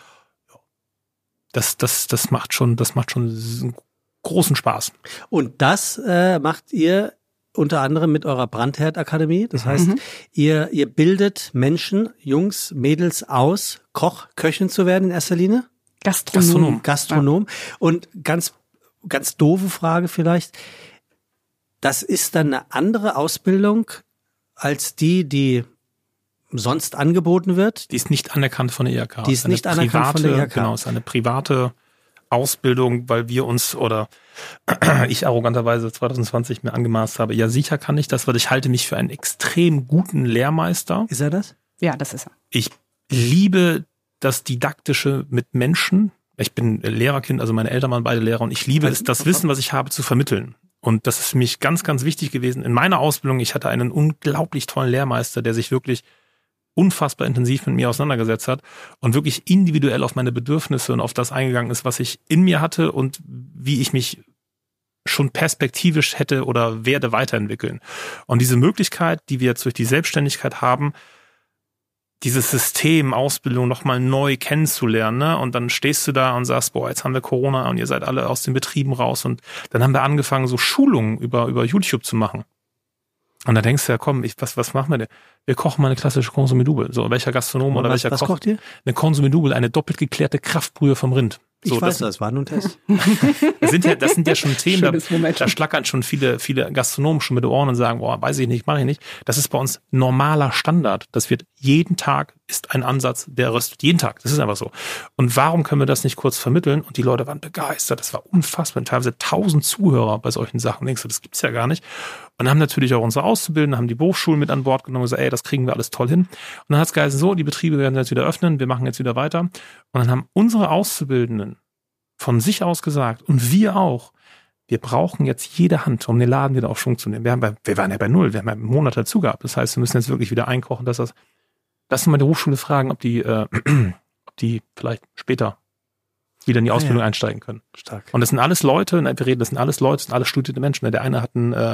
das macht schon großen Spaß. Und das macht ihr unter anderem mit eurer Brandherd-Akademie. Das heißt, ihr bildet Menschen, Jungs, Mädels aus, Köchin zu werden in erster Linie? Gastronom. Und ganz doofe Frage vielleicht. Das ist dann eine andere Ausbildung als die sonst angeboten wird? Die ist nicht anerkannt von der IHK. Die ist nicht anerkannt von der IHK. Genau, ist eine private Ausbildung, weil wir uns oder ich arroganterweise 2020 mir angemaßt habe, ja sicher kann ich das, weil ich halte mich für einen extrem guten Lehrmeister. Ist er das? Ja, das ist er. Ich liebe das Didaktische mit Menschen. Ich bin Lehrerkind, also meine Eltern waren beide Lehrer und ich liebe es, das Wissen, was ich habe, zu vermitteln. Und das ist für mich ganz, ganz wichtig gewesen. In meiner Ausbildung, ich hatte einen unglaublich tollen Lehrmeister, der sich wirklich unfassbar intensiv mit mir auseinandergesetzt hat und wirklich individuell auf meine Bedürfnisse und auf das eingegangen ist, was ich in mir hatte und wie ich mich schon perspektivisch hätte oder werde weiterentwickeln. Und diese Möglichkeit, die wir jetzt durch die Selbstständigkeit haben, dieses System Ausbildung nochmal neu kennenzulernen, ne? Und dann stehst du da und sagst, boah, jetzt haben wir Corona und ihr seid alle aus den Betrieben raus und dann haben wir angefangen, so Schulungen über YouTube zu machen. Und da denkst du ja, komm, was machen wir denn? Wir kochen mal eine klassische Consommé Double. So, welcher Gastronom oder welcher Koch? Was kocht ihr? Eine Consommé Double, eine doppelt geklärte Kraftbrühe vom Rind. So, ich weiß, das war nur ein Test. Das sind ja schon Themen, da schlackern schon viele Gastronomen schon mit den Ohren und sagen, boah, weiß ich nicht, mache ich nicht. Das ist bei uns normaler Standard. Das wird jeden Tag ist ein Ansatz, der röstet jeden Tag. Das ist einfach so. Und warum können wir das nicht kurz vermitteln? Und die Leute waren begeistert. Das war unfassbar. Und teilweise 1000 Zuhörer bei solchen Sachen. Denkst du, das gibt's ja gar nicht. Und dann haben natürlich auch unsere Auszubildenden, haben die Berufsschulen mit an Bord genommen und gesagt, ey, das kriegen wir alles toll hin. Und dann hat's geheißen, so, die Betriebe werden jetzt wieder öffnen, wir machen jetzt wieder weiter. Und dann haben unsere Auszubildenden von sich aus gesagt, und wir auch, wir brauchen jetzt jede Hand, um den Laden wieder auf Schwung zu nehmen. Wir waren ja bei 0, wir haben ja einen Monat dazu gehabt. Das heißt, wir müssen jetzt wirklich wieder einkochen, dass lass mal die Hochschule fragen, ob die vielleicht später wieder in die Ausbildung einsteigen können. Stark. Und das sind alles Leute, das sind alles studierte Menschen. Der eine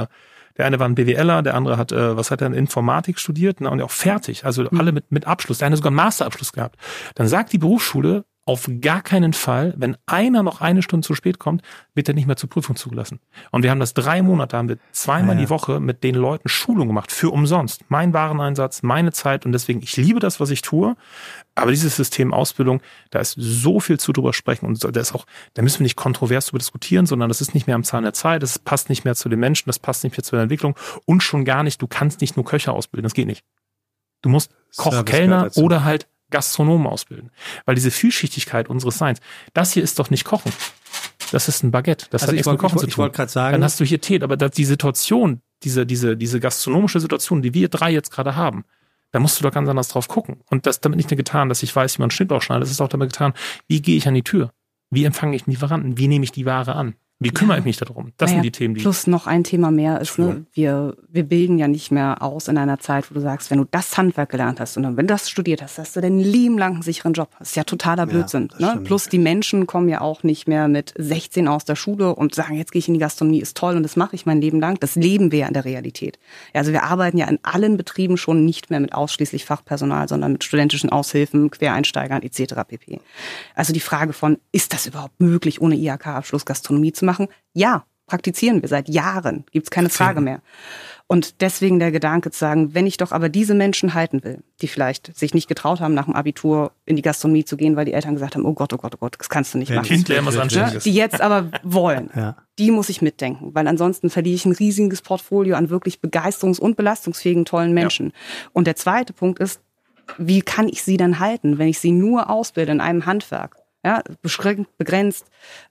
war ein BWLer, der andere hat, Informatik studiert, und auch fertig. Also alle mit Abschluss. Der eine sogar einen Masterabschluss gehabt. Dann sagt die Berufsschule, auf gar keinen Fall, wenn einer noch eine Stunde zu spät kommt, wird er nicht mehr zur Prüfung zugelassen. Und wir haben das 3 Monate, haben wir zweimal die Woche mit den Leuten Schulung gemacht, für umsonst. Mein Wareneinsatz, meine Zeit, und deswegen, ich liebe das, was ich tue. Aber dieses System Ausbildung, da ist so viel zu drüber sprechen und da müssen wir nicht kontrovers drüber diskutieren, sondern das ist nicht mehr am Zahn der Zeit, das passt nicht mehr zu den Menschen, das passt nicht mehr zu der Entwicklung und schon gar nicht, du kannst nicht nur Köche ausbilden, das geht nicht. Du musst Koch, Kellner oder halt Gastronomen ausbilden. Weil diese Vielschichtigkeit unseres Seins, das hier ist doch nicht Kochen. Das ist ein Baguette. Das hat nichts mit Kochen zu tun. Ich wollte gerade sagen. Dann hast du hier Tee, aber die Situation, diese gastronomische Situation, die wir 3 jetzt gerade haben, da musst du doch ganz anders drauf gucken. Und das ist damit nicht nur getan, dass ich weiß, wie man einen Schnittlauch schneidet, das ist auch damit getan, wie gehe ich an die Tür? Wie empfange ich den Lieferanten? Wie nehme ich die Ware an? Wie kümmere ich mich darum? Das sind die Themen, die... Plus noch ein Thema mehr ist, ne, wir bilden ja nicht mehr aus in einer Zeit, wo du sagst, wenn du das Handwerk gelernt hast und dann, wenn du das studiert hast, hast du dein Leben lang einen sicheren Job. Das ist ja totaler Blödsinn. Ne? Plus die Menschen kommen ja auch nicht mehr mit 16 aus der Schule und sagen, jetzt gehe ich in die Gastronomie, ist toll und das mache ich mein Leben lang. Das leben wir ja in der Realität. Ja, also wir arbeiten ja in allen Betrieben schon nicht mehr mit ausschließlich Fachpersonal, sondern mit studentischen Aushilfen, Quereinsteigern etc. pp. Also die Frage von, ist das überhaupt möglich, ohne IHK-Abschluss Gastronomie zu machen? Ja, praktizieren wir seit Jahren, gibt's keine Frage mehr. Und deswegen der Gedanke zu sagen, wenn ich doch aber diese Menschen halten will, die vielleicht sich nicht getraut haben, nach dem Abitur in die Gastronomie zu gehen, weil die Eltern gesagt haben, oh Gott, das kannst du nicht machen. Kind lernen was Anständiges. Die jetzt aber wollen, die muss ich mitdenken, weil ansonsten verliere ich ein riesiges Portfolio an wirklich begeisterungs- und belastungsfähigen, tollen Menschen. Ja. Und der zweite Punkt ist, wie kann ich sie dann halten, wenn ich sie nur ausbilde in einem Handwerk? Ja, beschränkt, begrenzt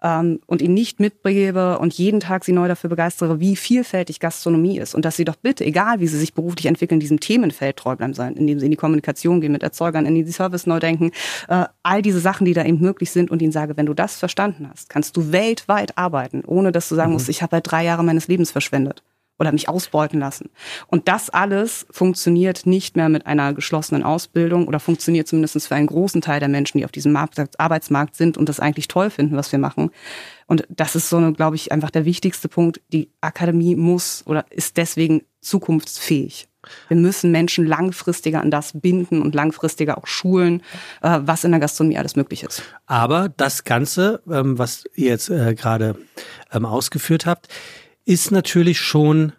und ihnen nicht mitgebe und jeden Tag sie neu dafür begeistere, wie vielfältig Gastronomie ist und dass sie doch bitte, egal wie sie sich beruflich entwickeln, diesem Themenfeld treu bleiben sollen, indem sie in die Kommunikation gehen mit Erzeugern, in die Service neu denken, all diese Sachen, die da eben möglich sind und ihnen sage, wenn du das verstanden hast, kannst du weltweit arbeiten, ohne dass du sagen musst, ich habe halt 3 Jahre meines Lebens verschwendet oder mich ausbeuten lassen. Und das alles funktioniert nicht mehr mit einer geschlossenen Ausbildung oder funktioniert zumindest für einen großen Teil der Menschen, die auf diesem Arbeitsmarkt sind und das eigentlich toll finden, was wir machen. Und das ist so, glaube ich, einfach der wichtigste Punkt. Die Akademie muss oder ist deswegen zukunftsfähig. Wir müssen Menschen langfristiger an das binden und langfristiger auch schulen, was in der Gastronomie alles möglich ist. Aber das Ganze, was ihr jetzt gerade ausgeführt habt, ist natürlich schon,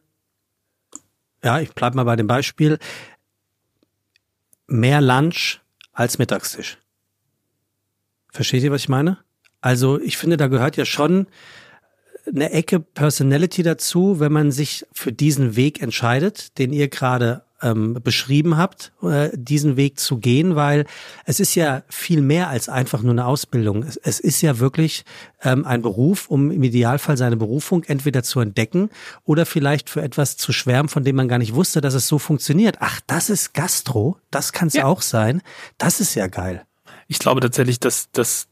ja, ich bleibe mal bei dem Beispiel, mehr Lunch als Mittagstisch. Versteht ihr, was ich meine? Also ich finde, da gehört ja schon eine Ecke Personality dazu, wenn man sich für diesen Weg entscheidet, den ihr gerade beschrieben habt, diesen Weg zu gehen, weil es ist ja viel mehr als einfach nur eine Ausbildung. Es ist ja wirklich ein Beruf, um im Idealfall seine Berufung entweder zu entdecken oder vielleicht für etwas zu schwärmen, von dem man gar nicht wusste, dass es so funktioniert. Ach, das ist Gastro, das kann es auch sein. Das ist ja geil. Ich glaube tatsächlich, dass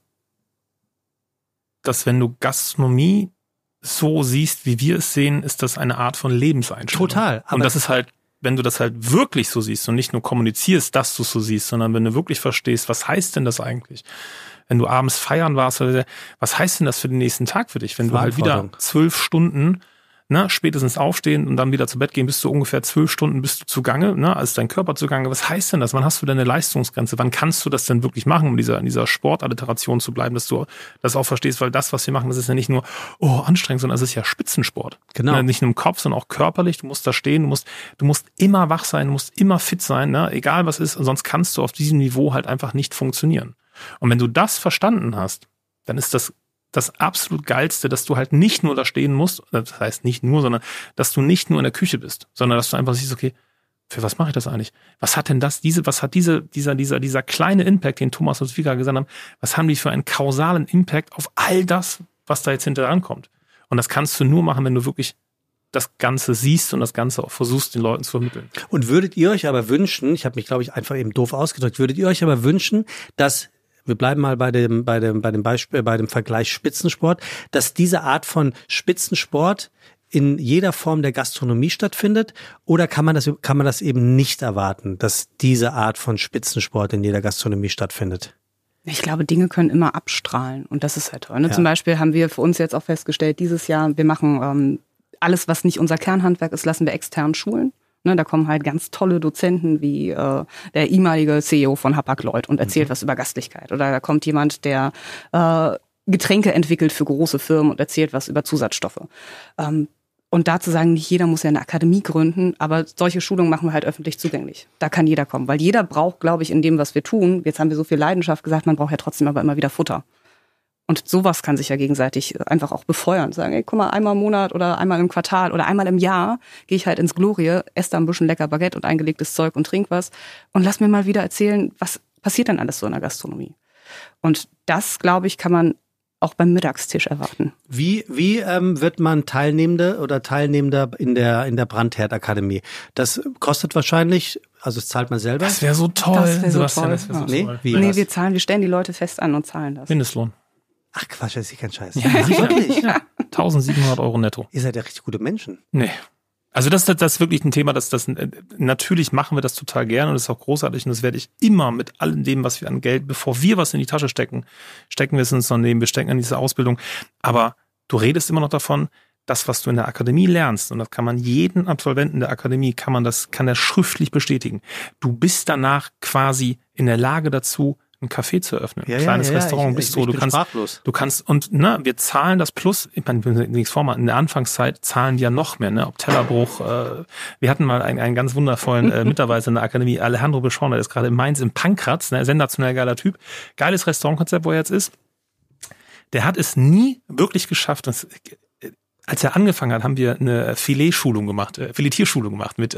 wenn du Gastronomie so siehst, wie wir es sehen, ist das eine Art von Lebenseinstellung. Total. Und das ist halt, wenn du das halt wirklich so siehst und nicht nur kommunizierst, dass du es so siehst, sondern wenn du wirklich verstehst, was heißt denn das eigentlich? Wenn du abends feiern warst, was heißt denn das für den nächsten Tag für dich? Wenn du halt wieder 12 Stunden, spätestens aufstehen und dann wieder zu Bett gehen, bist du ungefähr 12 Stunden bist du zugange, also dein Körper zugange. Was heißt denn das? Wann hast du deine Leistungsgrenze? Wann kannst du das denn wirklich machen, um in dieser Sportalliteration zu bleiben, dass du das auch verstehst? Weil das, was wir machen, das ist ja nicht nur anstrengend, sondern es ist ja Spitzensport. Genau. Nicht nur im Kopf, sondern auch körperlich. Du musst da stehen, du musst immer wach sein, du musst immer fit sein, egal was ist. Und sonst kannst du auf diesem Niveau halt einfach nicht funktionieren. Und wenn du das verstanden hast, dann ist das absolut Geilste, dass du halt nicht nur da stehen musst, das heißt nicht nur, sondern dass du nicht nur in der Küche bist, sondern dass du einfach siehst, okay, für was mache ich das eigentlich? Was hat denn dieser kleine Impact, den Thomas und Vika gesagt haben, was haben die für einen kausalen Impact auf all das, was da jetzt hinterher ankommt? Und das kannst du nur machen, wenn du wirklich das Ganze siehst und das Ganze auch versuchst, den Leuten zu vermitteln. Und würdet ihr euch aber wünschen, ich habe mich, glaube ich, einfach eben doof ausgedrückt, würdet ihr euch aber wünschen, dass wir bleiben mal bei dem Beispiel, bei dem Vergleich Spitzensport, dass diese Art von Spitzensport in jeder Form der Gastronomie stattfindet, oder kann man das eben nicht erwarten, dass diese Art von Spitzensport in jeder Gastronomie stattfindet? Ich glaube, Dinge können immer abstrahlen und das ist halt toll. Ja. Zum Beispiel haben wir für uns jetzt auch festgestellt, dieses Jahr, wir machen alles, was nicht unser Kernhandwerk ist, lassen wir extern schulen. Da kommen halt ganz tolle Dozenten wie der ehemalige CEO von Hapag-Lloyd und erzählt was über Gastlichkeit. Oder da kommt jemand, der Getränke entwickelt für große Firmen und erzählt was über Zusatzstoffe. Und da zu sagen, nicht jeder muss ja eine Akademie gründen, aber solche Schulungen machen wir halt öffentlich zugänglich. Da kann jeder kommen, weil jeder braucht, glaube ich, in dem, was wir tun, jetzt haben wir so viel Leidenschaft gesagt, man braucht ja trotzdem aber immer wieder Futter. Und sowas kann sich ja gegenseitig einfach auch befeuern. Sagen, ey, guck mal, einmal im Monat oder einmal im Quartal oder einmal im Jahr gehe ich halt ins Glorie, esse da ein bisschen lecker Baguette und eingelegtes Zeug und trink was und lass mir mal wieder erzählen, was passiert denn alles so in der Gastronomie. Und das, glaube ich, kann man auch beim Mittagstisch erwarten. Wie wird man Teilnehmender in der Brandherdakademie? Das kostet wahrscheinlich, also das zahlt man selber? Das wäre so toll. Das wäre so toll. Nee, wir stellen die Leute fest an und zahlen das. Mindestlohn. Ach Quatsch, das ist kein Scheiß. Ja, wirklich? Ja. 1.700 € netto. Ihr seid ja richtig gute Menschen. Nee. Also das ist wirklich ein Thema, natürlich machen wir das total gerne und das ist auch großartig und das werde ich immer mit allem dem, was wir an Geld, bevor wir was in die Tasche stecken wir es in unser Leben, wir stecken in diese Ausbildung. Aber du redest immer noch davon, das, was du in der Akademie lernst, und das kann man jeden Absolventen der Akademie, kann er schriftlich bestätigen. Du bist danach quasi in der Lage dazu, ein Café zu eröffnen, ein kleines Restaurant, Bistro, du kannst und wir zahlen das plus, ich meine, nichts vor, in der Anfangszeit zahlen die ja noch mehr, ob Tellerbruch, wir hatten mal einen ganz wundervollen Mitarbeiter in der Akademie, Alejandro Beschorner, der ist gerade in Mainz im Pankratz, sensationell geiler Typ, geiles Restaurantkonzept, wo er jetzt ist, der hat es nie wirklich geschafft, als er angefangen hat, haben wir eine Filetierschulung gemacht mit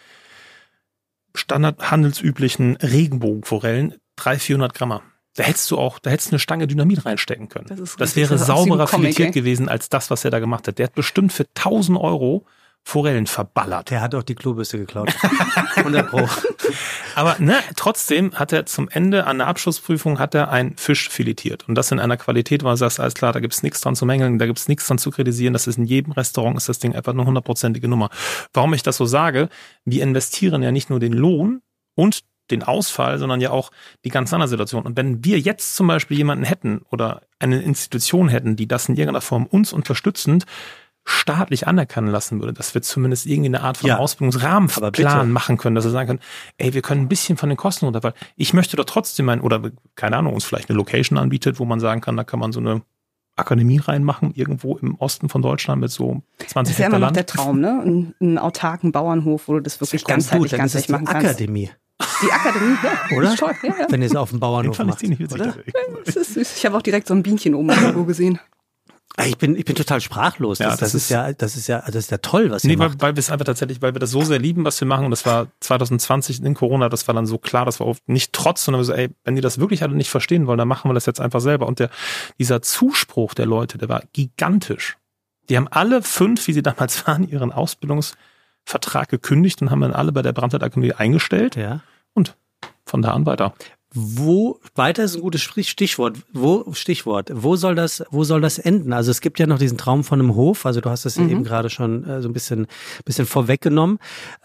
standardhandelsüblichen Regenbogenforellen, 300-400 Gramm. Da hättest du eine Stange Dynamit reinstecken können. Das wäre sauberer filetiert gewesen als das, was er da gemacht hat. Der hat bestimmt für 1.000 € Forellen verballert. Der hat auch die Klobürste geklaut. 100 Pro. Aber trotzdem hat er zum Ende an der Abschlussprüfung einen Fisch filetiert. Und das in einer Qualität, wo er sagt, alles klar, da gibt's nichts dran zu mängeln, da gibt's nichts dran zu kritisieren. Das ist in jedem Restaurant, ist das Ding einfach eine 100%ige Nummer. Warum ich das so sage? Wir investieren ja nicht nur den Lohn und den Ausfall, sondern ja auch die ganz andere Situation. Und wenn wir jetzt zum Beispiel jemanden hätten oder eine Institution hätten, die das in irgendeiner Form uns unterstützend staatlich anerkennen lassen würde, dass wir zumindest irgendwie eine Art von Ausbildungsrahmenplan machen können, dass wir sagen können, ey, wir können ein bisschen von den Kosten runter, weil ich möchte doch trotzdem oder keine Ahnung, uns vielleicht eine Location anbietet, wo man sagen kann, da kann man so eine Akademie reinmachen, irgendwo im Osten von Deutschland mit so 20 Hektar Land. Das ist ja immer noch der Traum, ne? Einen autarken Bauernhof, wo du das wirklich ganzheitlich machen kannst. Akademie. Die Akademie, ja. Oder? Ist toll, ja. Wenn ihr es auf dem Bauernhof macht, oder? Das ist süß. Ich habe auch direkt so ein Bienchen oben irgendwo gesehen. Ich bin total sprachlos. Ja, das ist ja toll, was ihr macht. Weil wir es einfach tatsächlich, weil wir das so sehr lieben, was wir machen. Und das war 2020 in Corona, das war dann so klar, dass wir auch nicht trotz, sondern wir so, ey, wenn die das wirklich alle nicht verstehen wollen, dann machen wir das jetzt einfach selber. Und dieser Zuspruch der Leute, der war gigantisch. Die haben alle 5, wie sie damals waren, ihren Ausbildungsvertrag gekündigt und haben dann alle bei der Brandwehrakademie eingestellt. Ja. Und von da an weiter. Weiter ist ein gutes Stichwort. Wo soll das enden? Also es gibt ja noch diesen Traum von einem Hof. Also du hast es eben gerade schon so ein bisschen vorweggenommen.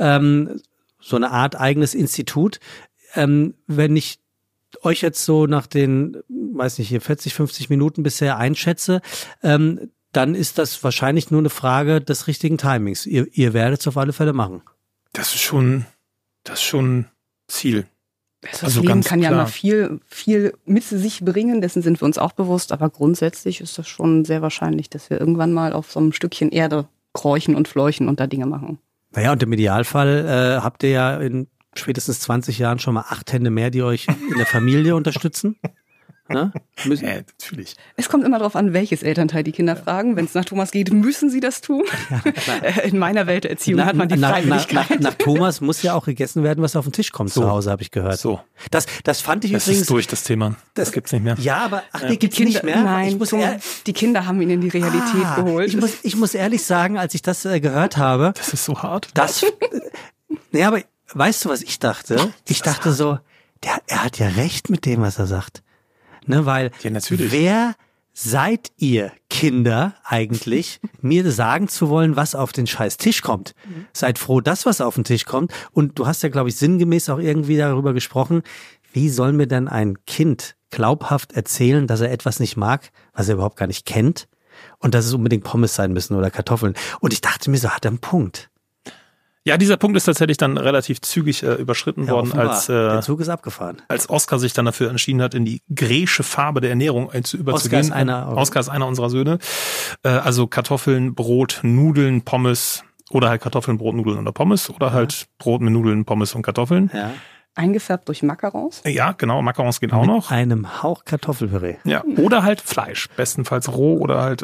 So eine Art eigenes Institut. Wenn ich euch jetzt so nach den, weiß nicht, hier 40, 50 Minuten bisher einschätze, dann ist das wahrscheinlich nur eine Frage des richtigen Timings. Ihr werdet es auf alle Fälle machen. Das ist schon Ziel. Das Leben kann ja mal viel mit sich bringen, dessen sind wir uns auch bewusst, aber grundsätzlich ist das schon sehr wahrscheinlich, dass wir irgendwann mal auf so einem Stückchen Erde kräuchen und fleuchen und da Dinge machen. Naja, und im Idealfall habt ihr ja in spätestens 20 Jahren schon mal 8 Hände mehr, die euch in der Familie unterstützen. Ne? Natürlich. Es kommt immer darauf an, welches Elternteil die Kinder fragen. Wenn es nach Thomas geht, müssen sie das tun. Ja, in meiner Welt der Erziehung hat man die Freiwilligkeit. Nach Thomas muss ja auch gegessen werden, was auf den Tisch kommt zu Hause, habe ich gehört. So. Das fand ich das übrigens... Das ist durch, das Thema. Das gibt's nicht mehr. Ja, aber gibt's nicht mehr? Nein, die Kinder haben ihn in die Realität geholt. Ich muss ehrlich sagen, als ich das gehört habe... Das ist so hart. Naja, aber weißt du, was ich dachte? Ich dachte so, er hat ja recht mit dem, was er sagt. Ne, weil wer seid ihr Kinder eigentlich, mir sagen zu wollen, was auf den scheiß Tisch kommt? Seid froh, dass was auf den Tisch kommt. Und du hast ja, glaube ich, sinngemäß auch irgendwie darüber gesprochen, wie soll mir denn ein Kind glaubhaft erzählen, dass er etwas nicht mag, was er überhaupt gar nicht kennt und dass es unbedingt Pommes sein müssen oder Kartoffeln. Und ich dachte mir so, hat er einen Punkt. Ja, dieser Punkt ist tatsächlich dann relativ zügig überschritten worden, als der Zug ist abgefahren. Als Oskar sich dann dafür entschieden hat, in die Gräsche Farbe der Ernährung überzugehen. Oskar ist einer unserer Söhne. Also Kartoffeln, Brot, Nudeln, Pommes oder halt Kartoffeln, Brot, Nudeln oder Pommes oder halt Brot mit Nudeln, Pommes und Kartoffeln. Ja. Eingefärbt durch Macarons? Ja, genau, Macarons geht auch noch. Mit einem Hauch Kartoffelpüree. Ja, oder halt Fleisch, bestenfalls roh oder halt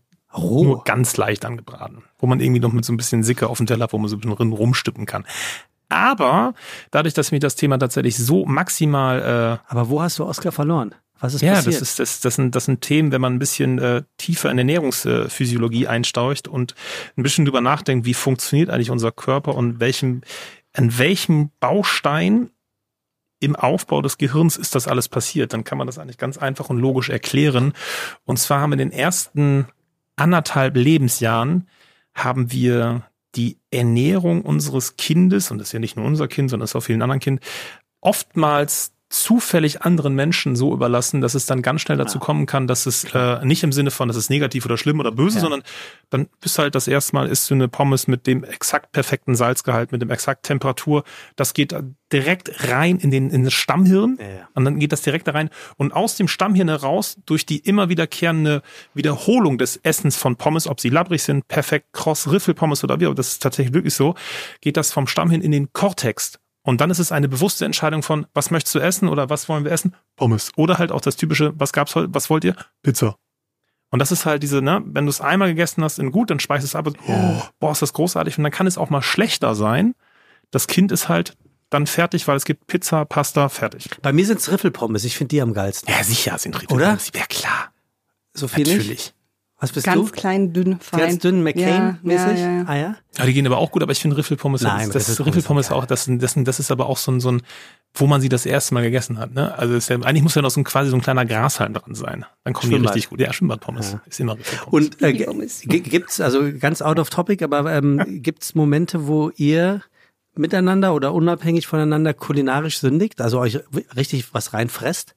nur ganz leicht angebraten, wo man irgendwie noch mit so ein bisschen Sicke auf dem Teller, wo man so ein bisschen rumstippen kann. Aber dadurch, dass mich das Thema tatsächlich so maximal... Aber wo hast du Oskar verloren? Was ist passiert? Ja, das sind Themen, wenn man ein bisschen tiefer in Ernährungsphysiologie einstaucht und ein bisschen drüber nachdenkt, wie funktioniert eigentlich unser Körper und an welchem Baustein im Aufbau des Gehirns ist das alles passiert. Dann kann man das eigentlich ganz einfach und logisch erklären. Und zwar haben wir in den ersten 1,5 Lebensjahren haben wir die Ernährung unseres Kindes, und das ist ja nicht nur unser Kind, sondern das ist auch vielen anderen Kindern, oftmals zufällig anderen Menschen so überlassen, dass es dann ganz schnell dazu kommen kann, dass es nicht im Sinne von, das ist negativ oder schlimm oder böse, sondern dann bist halt das erste Mal, isst du eine Pommes mit dem exakt perfekten Salzgehalt, mit dem exakt Temperatur, das geht direkt rein in das Stammhirn und dann geht das direkt da rein und aus dem Stammhirn heraus, durch die immer wiederkehrende Wiederholung des Essens von Pommes, ob sie labbrig sind, perfekt kross, Riffelpommes oder wie, aber das ist tatsächlich wirklich so, geht das vom Stammhirn in den Kortex. Und dann ist es eine bewusste Entscheidung von, was möchtest du essen oder was wollen wir essen? Pommes. Oder halt auch das typische, was gab's heute, was wollt ihr? Pizza. Und das ist halt diese, wenn du es einmal gegessen hast, gut, dann speichst du es ab und ist das großartig. Und dann kann es auch mal schlechter sein. Das Kind ist halt dann fertig, weil es gibt Pizza, Pasta, fertig. Bei mir sind es Riffelpommes, ich finde die am geilsten. Ja, sicher sind Riffelpommes. Oder? Ja, klar. So viel natürlich. Nicht? Was bist ganz klein, dünn, fein. Ganz dünn, McCain-mäßig? Ja. Ah ja? Ja, die gehen aber auch gut, aber ich finde Riffelpommes, Riffelpommes auch, das ist aber auch so ein, wo man sie das erste Mal gegessen hat, ne? Also ist ja, eigentlich muss ja noch quasi so ein kleiner Grashalm dran sein. Dann kommen die richtig gut. Ja, Schwimmbadpommes ist immer Riffelpommes. Und gibt's, also ganz out of topic, aber gibt's Momente, wo ihr miteinander oder unabhängig voneinander kulinarisch sündigt, also euch richtig was reinfresst?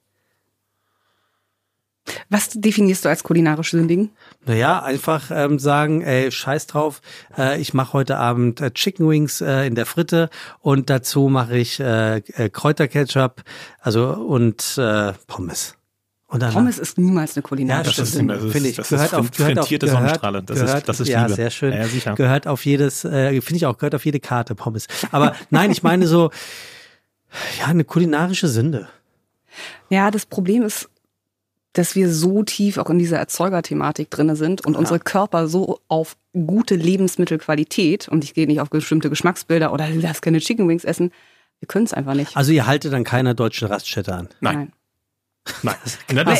Was definierst du als kulinarisch sündigen? Naja, einfach sagen, ey, scheiß drauf, ich mache heute Abend Chicken Wings in der Fritte und dazu mache ich Kräuterketchup, und Pommes. Und dann Pommes ist niemals eine kulinarische Sünde. Finde ich. Das ist frittierte Sonnenstrahle. Das ist ja, Liebe. Sehr schön. Ja, sicher. Gehört auf jedes, finde ich auch, gehört auf jede Karte Pommes. Aber nein, ich meine so, Ja, eine kulinarische Sünde. Ja, das Problem ist, dass wir so tief auch in dieser Erzeugerthematik drin sind und unsere Körper so auf gute Lebensmittelqualität, und ich gehe nicht auf bestimmte Geschmacksbilder oder du darfst keine Chicken Wings essen, wir können es einfach nicht. Also ihr haltet an keiner deutschen Raststätte an? Nein. Das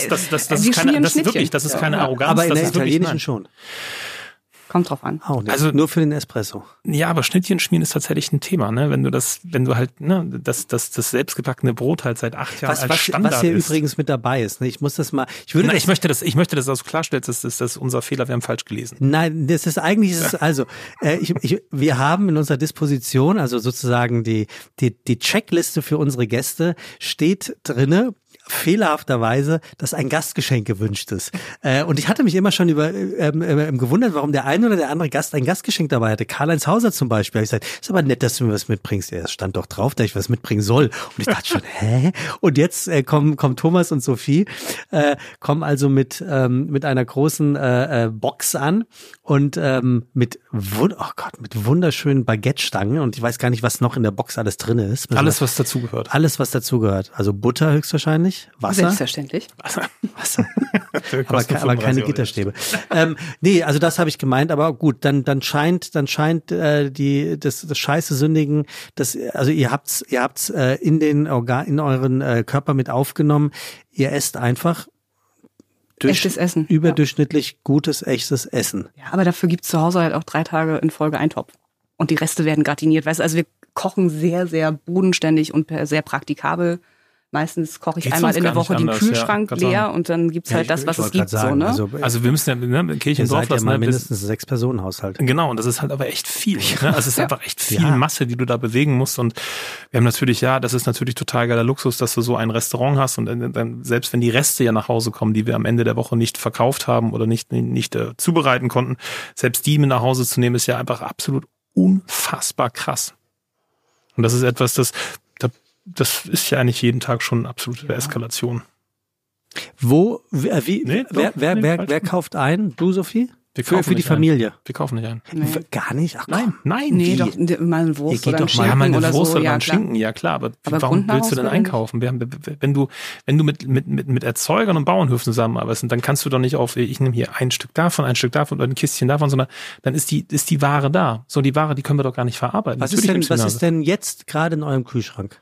ist keine Arroganz. Aber in das der ist wirklich, italienischen schon. Kommt drauf an. Auch nicht. Also nur für den Espresso. Ja, aber Schnittchen schmieren ist tatsächlich ein Thema, ne? Wenn du halt, ne, das selbstgebackene Brot halt seit 8 Jahren als Standard ist. Was hier übrigens mit dabei ist, ne? Ich muss das mal, ich möchte, dass das klarstellt, das ist unser Fehler, wir haben falsch gelesen. Nein, das ist eigentlich, wir haben in unserer Disposition, also sozusagen die Checkliste für unsere Gäste steht drinne, fehlerhafterweise, dass ein Gastgeschenk gewünscht ist. Und ich hatte mich immer schon gewundert, warum der eine oder der andere Gast ein Gastgeschenk dabei hatte. Karl-Heinz Hauser zum Beispiel. Ich gesagt, ist aber nett, dass du mir was mitbringst. Es stand doch drauf, dass ich was mitbringen soll. Und ich dachte schon, hä? Und jetzt kommen Thomas und Sophie, kommen also mit einer großen Box an und mit wunderschönen Baguette-Stangen. Und ich weiß gar nicht, was noch in der Box alles drin ist. Alles, was dazugehört. Alles, was dazugehört. Also Butter höchstwahrscheinlich. Wasser. Selbstverständlich. Wasser. aber keine Gitterstäbe. Nee, also das habe ich gemeint, aber gut, dann scheint das scheiße Sündigen, also ihr habt's in euren Körper mit aufgenommen. Ihr esst einfach echtes Essen. Überdurchschnittlich gutes, echtes Essen. Ja, aber dafür gibt's zu Hause halt auch 3 Tage in Folge Eintopf. Und die Reste werden gratiniert. Weißt du, also wir kochen sehr, sehr bodenständig und sehr praktikabel. Meistens koche ich einmal in der Woche den Kühlschrank leer und dann gibt's halt das, was es gibt. So, ne? Also wir müssen ja Kirche und Dorf lassen. Ja mindestens 6-Personen-Haushalt. Genau, und das ist halt aber echt viel. Ne? Also es ist einfach echt viel Masse, die du da bewegen musst. Und wir haben natürlich, das ist natürlich total geiler Luxus, dass du so ein Restaurant hast und dann, selbst wenn die Reste ja nach Hause kommen, die wir am Ende der Woche nicht verkauft haben oder nicht zubereiten konnten, selbst die mit nach Hause zu nehmen, ist ja einfach absolut unfassbar krass. Und das ist etwas, das ist ja eigentlich jeden Tag schon eine absolute Eskalation. Wer kauft ein? Du, Sophie? Für die Familie? Wir kaufen nicht ein. Nee. Gar nicht? Ach komm. Nein. Nee, doch, mal eine Wurst oder ein Schinken mal eine Wurst so. oder einen Schinken, ja klar. Aber warum willst du denn einkaufen? Wenn du mit Erzeugern und Bauernhöfen zusammenarbeitest, dann kannst du doch nicht ich nehme hier ein Stück davon oder ein Kistchen davon, sondern dann ist die Ware da. So, die Ware, die können wir doch gar nicht verarbeiten. Was ist denn jetzt gerade in eurem Kühlschrank?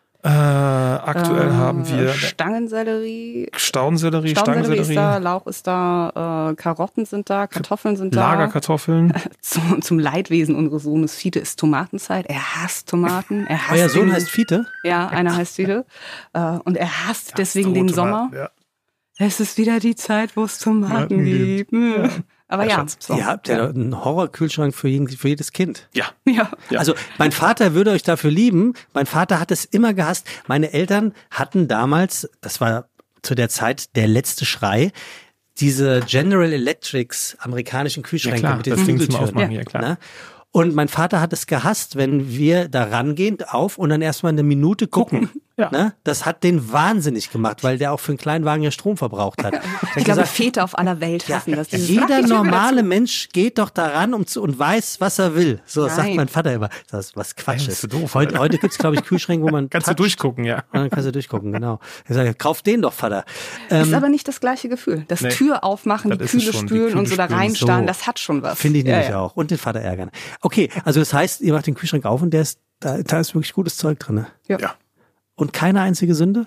Aktuell haben wir Staudensellerie ist da, Lauch ist da, Karotten sind da, Kartoffeln sind da. Lagerkartoffeln. Zum Leidwesen unseres Sohnes Fiete ist Tomatenzeit. Er hasst Tomaten. Euer Sohn heißt Fiete? Ja, einer heißt Fiete. Und er hasst deswegen den Sommer. Ja. Es ist wieder die Zeit, wo es Tomaten gibt. Ja. Aber so. Ihr habt ja einen Horrorkühlschrank für jedes Kind. Ja. Also mein Vater würde euch dafür lieben. Mein Vater hat es immer gehasst. Meine Eltern hatten damals, das war zu der Zeit der letzte Schrei, diese General Electrics amerikanischen Kühlschränke mit den Flügeltüren. Ja, klar. Ne? Und mein Vater hat es gehasst, wenn wir da rangehen und dann erstmal eine Minute gucken. Ja. Ne? Das hat den wahnsinnig gemacht, weil der auch für einen kleinen Wagen ja Strom verbraucht hat. Ich glaube, Väter auf aller Welt hassen das. Jeder normale Mensch geht doch daran und weiß, was er will. So, das sagt mein Vater immer. Das ist was Quatsch ist. Doof, heute gibt's, glaube ich, Kühlschränke, wo man kannst du durchgucken, ja. Und dann kannst du durchgucken, genau. Ich sage, kauf den doch, Vater. Ist aber nicht das gleiche Gefühl. Das Tür aufmachen, die Kühle spülen und so da reinstarren, das hat schon was. Finde ich nämlich auch. Und den Vater ärgern. Okay, also das heißt, ihr macht den Kühlschrank auf und da ist wirklich gutes Zeug drin. Ja. Und keine einzige Sünde?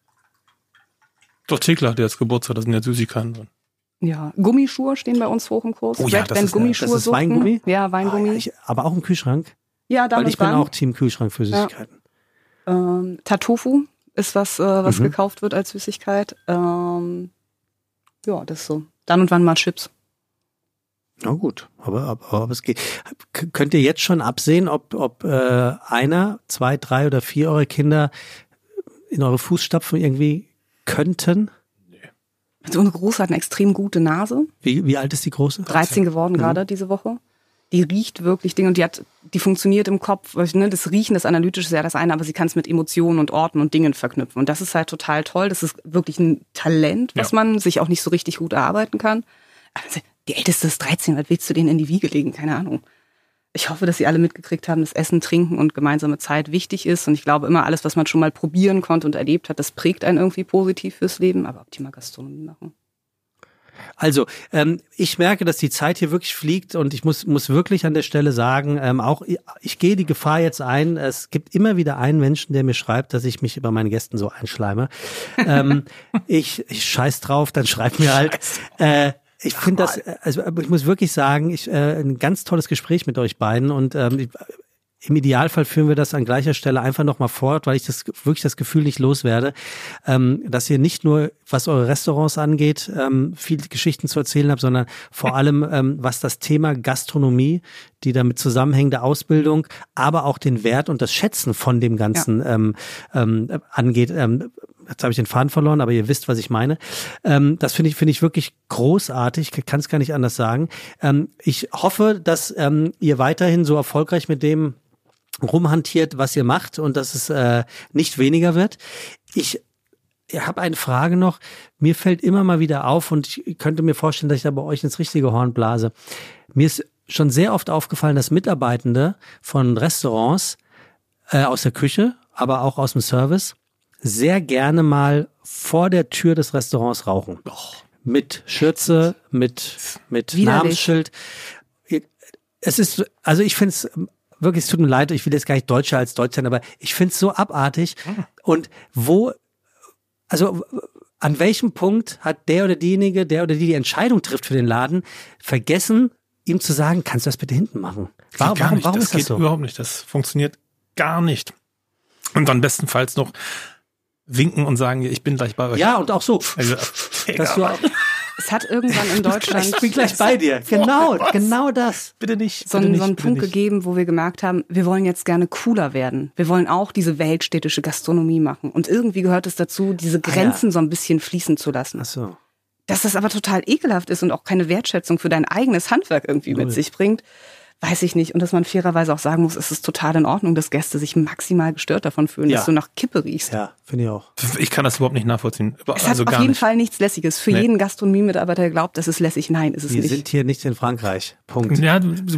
Doch, Thekla, der jetzt Geburtstag, da sind ja Süßigkeiten drin. Ja, Gummischuhe stehen bei uns hoch im Kurs. Oh ja, das ist Weingummi? Ja, Weingummi. Aber auch im Kühlschrank? Ja, damit. Weil ich bin auch Team Kühlschrank für Süßigkeiten. Tatofu ist was gekauft wird als Süßigkeit. Das ist so. Dann und wann mal Chips. Na gut, aber es geht. Könnt ihr jetzt schon absehen, ob 1, 2, 3 oder 4 eure Kinder in eure Fußstapfen irgendwie könnten? Nee. Also unsere Große hat eine extrem gute Nase. Wie alt ist die Große? 13 geworden gerade diese Woche. Die riecht wirklich Dinge und die funktioniert im Kopf. Ne? Das Riechen, das Analytische ist ja das eine, aber sie kann es mit Emotionen und Orten und Dingen verknüpfen. Und das ist halt total toll. Das ist wirklich ein Talent, was man sich auch nicht so richtig gut erarbeiten kann. Also, die Älteste ist 13, was willst du denen in die Wiege legen? Keine Ahnung. Ich hoffe, dass Sie alle mitgekriegt haben, dass Essen, Trinken und gemeinsame Zeit wichtig ist. Und ich glaube immer, alles, was man schon mal probieren konnte und erlebt hat, das prägt einen irgendwie positiv fürs Leben. Aber optimal Gastronomie machen. Also, ich merke, dass die Zeit hier wirklich fliegt und ich muss wirklich an der Stelle sagen, auch ich gehe die Gefahr jetzt ein, es gibt immer wieder einen Menschen, der mir schreibt, dass ich mich über meine Gästen so einschleime. Ich scheiß drauf, dann schreib mir halt. Ich finde das, also ich muss wirklich sagen, ein ganz tolles Gespräch mit euch beiden und im Idealfall führen wir das an gleicher Stelle einfach nochmal fort, weil ich wirklich das Gefühl nicht loswerde, dass ihr nicht nur, was eure Restaurants angeht, viele Geschichten zu erzählen habt, sondern vor allem, was das Thema Gastronomie, die damit zusammenhängende Ausbildung, aber auch den Wert und das Schätzen von dem Ganzen angeht. Jetzt habe ich den Faden verloren, aber ihr wisst, was ich meine. Das finde ich wirklich großartig. Ich kann es gar nicht anders sagen. Ich hoffe, dass ihr weiterhin so erfolgreich mit dem rumhantiert, was ihr macht und dass es nicht weniger wird. Ich habe eine Frage noch. Mir fällt immer mal wieder auf und ich könnte mir vorstellen, dass ich da bei euch ins richtige Horn blase. Mir ist schon sehr oft aufgefallen, dass Mitarbeitende von Restaurants aus der Küche, aber auch aus dem Service sehr gerne mal vor der Tür des Restaurants rauchen. Mit Schürze, mit Namensschild. Es ist, also ich finde es wirklich, es tut mir leid, ich will jetzt gar nicht Deutscher als Deutsch sein, aber ich finde es so abartig. Und an welchem Punkt hat der oder diejenige, der oder die Entscheidung trifft für den Laden, vergessen, ihm zu sagen, kannst du das bitte hinten machen? Warum ist das so? Das geht überhaupt nicht, das funktioniert gar nicht. Und dann bestenfalls noch winken und sagen, ich bin gleich bei euch. Ja, und auch so. Also, dass du auch, Es hat irgendwann in Deutschland ich bin gleich bei dir. Genau das. Bitte nicht. so einen Punkt gegeben, wo wir gemerkt haben, wir wollen jetzt gerne cooler werden. Wir wollen auch diese weltstädtische Gastronomie machen. Und irgendwie gehört es dazu, diese Grenzen so ein bisschen fließen zu lassen. Ach so. Dass das aber total ekelhaft ist und auch keine Wertschätzung für dein eigenes Handwerk irgendwie mit sich bringt, weiß ich nicht. Und dass man fairerweise auch sagen muss, es ist total in Ordnung, dass Gäste sich maximal gestört davon fühlen, dass du nach Kippe riechst. Ja, finde ich auch. Ich kann das überhaupt nicht nachvollziehen. Es hat auf jeden Fall nichts Lässiges. Für jeden Gastronomiemitarbeiter, der glaubt, das ist lässig. Nein, ist es nicht. Wir sind hier nicht in Frankreich. Punkt. Ja,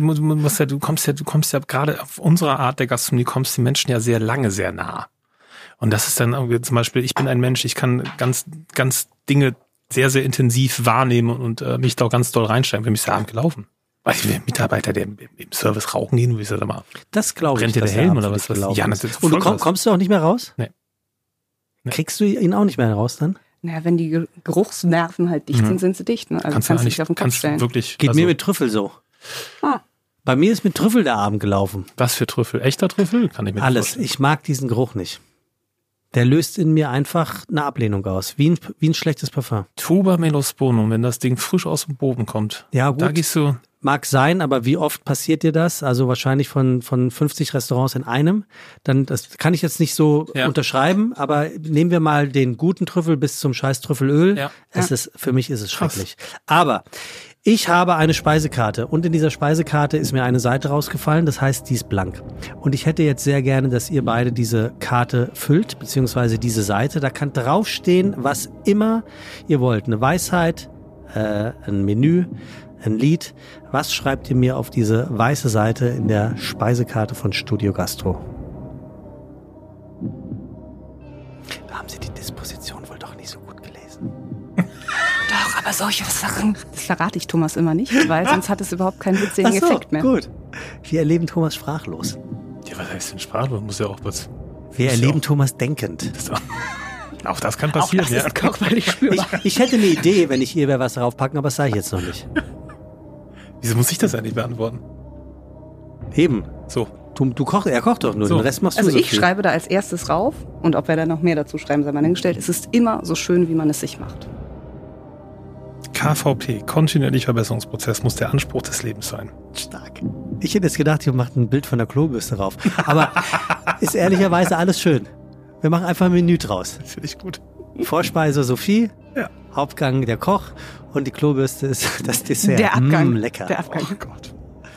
du kommst ja gerade auf unsere Art der Gastronomie, kommst den Menschen ja sehr lange sehr nah. Und das ist dann irgendwie zum Beispiel, ich bin ein Mensch, ich kann ganz Dinge sehr, sehr intensiv wahrnehmen und mich da auch ganz doll reinsteigen. Für mich ist der Abend gelaufen. Weil ich will Mitarbeiter, der im Service rauchen gehen, wie ist das immer? Das glaube ich. Brennt dir der Helm oder was? Ja, und du kommst du auch nicht mehr raus? Nee. Kriegst du ihn auch nicht mehr raus dann? Naja, wenn die Geruchsnerven halt dicht sind, sind sie dicht. Ne? Also kannst du dich auf den Kopf stellen. Wirklich, Geht mir mit Trüffel so. Bei mir ist mit Trüffel der Abend gelaufen. Was für Trüffel? Echter Trüffel? Kann ich mir alles. vorstellen. Ich mag diesen Geruch nicht. Der löst in mir einfach eine Ablehnung aus. Wie ein schlechtes Parfum. Tubermelos bonum, wenn das Ding frisch aus dem Boden kommt. Ja, gut. Da gehst du. Mag sein, aber wie oft passiert dir das? Also wahrscheinlich von 50 Restaurants in einem. Dann, das kann ich jetzt nicht so unterschreiben, aber nehmen wir mal den guten Trüffel bis zum scheiß Trüffelöl. Ja. Für mich ist es schrecklich. Aber ich habe eine Speisekarte und in dieser Speisekarte ist mir eine Seite rausgefallen, das heißt, die ist blank. Und ich hätte jetzt sehr gerne, dass ihr beide diese Karte füllt, beziehungsweise diese Seite. Da kann draufstehen, was immer ihr wollt. Eine Weisheit, ein Menü, ein Lied. Was schreibt ihr mir auf diese weiße Seite in der Speisekarte von Studio Gastro? Da haben Sie die Disposition wohl doch nicht so gut gelesen. Doch, aber solche Sachen, das verrate ich Thomas immer nicht, weil sonst hat es überhaupt keinen witzigen Effekt mehr. Gut. Wir erleben Thomas sprachlos. Ja, was heißt denn sprachlos? Muss ja auch was. Wir erleben Thomas denkend. Auch das kann passieren, ja. Ist körperlich spürbar. Ich hätte eine Idee, wenn ich hier wäre, was draufpacken, aber das sage ich jetzt noch nicht. Wieso muss ich das eigentlich beantworten? Eben. So. Du kochst, er kocht doch nur, den Rest machst du also so ich viel. Schreibe da als erstes rauf und ob wir da noch mehr dazu schreiben, sei mal hingestellt. Es ist immer so schön, wie man es sich macht. KVP, kontinuierlicher Verbesserungsprozess, muss der Anspruch des Lebens sein. Stark. Ich hätte jetzt gedacht, ihr macht ein Bild von der Klobürste rauf. Aber ist ehrlicherweise alles schön. Wir machen einfach ein Menü draus. Finde ich gut. Vorspeise Sophie, Hauptgang der Koch und die Klobürste ist das Dessert. Der Abgang. Lecker. Der Abgang. Oh Gott.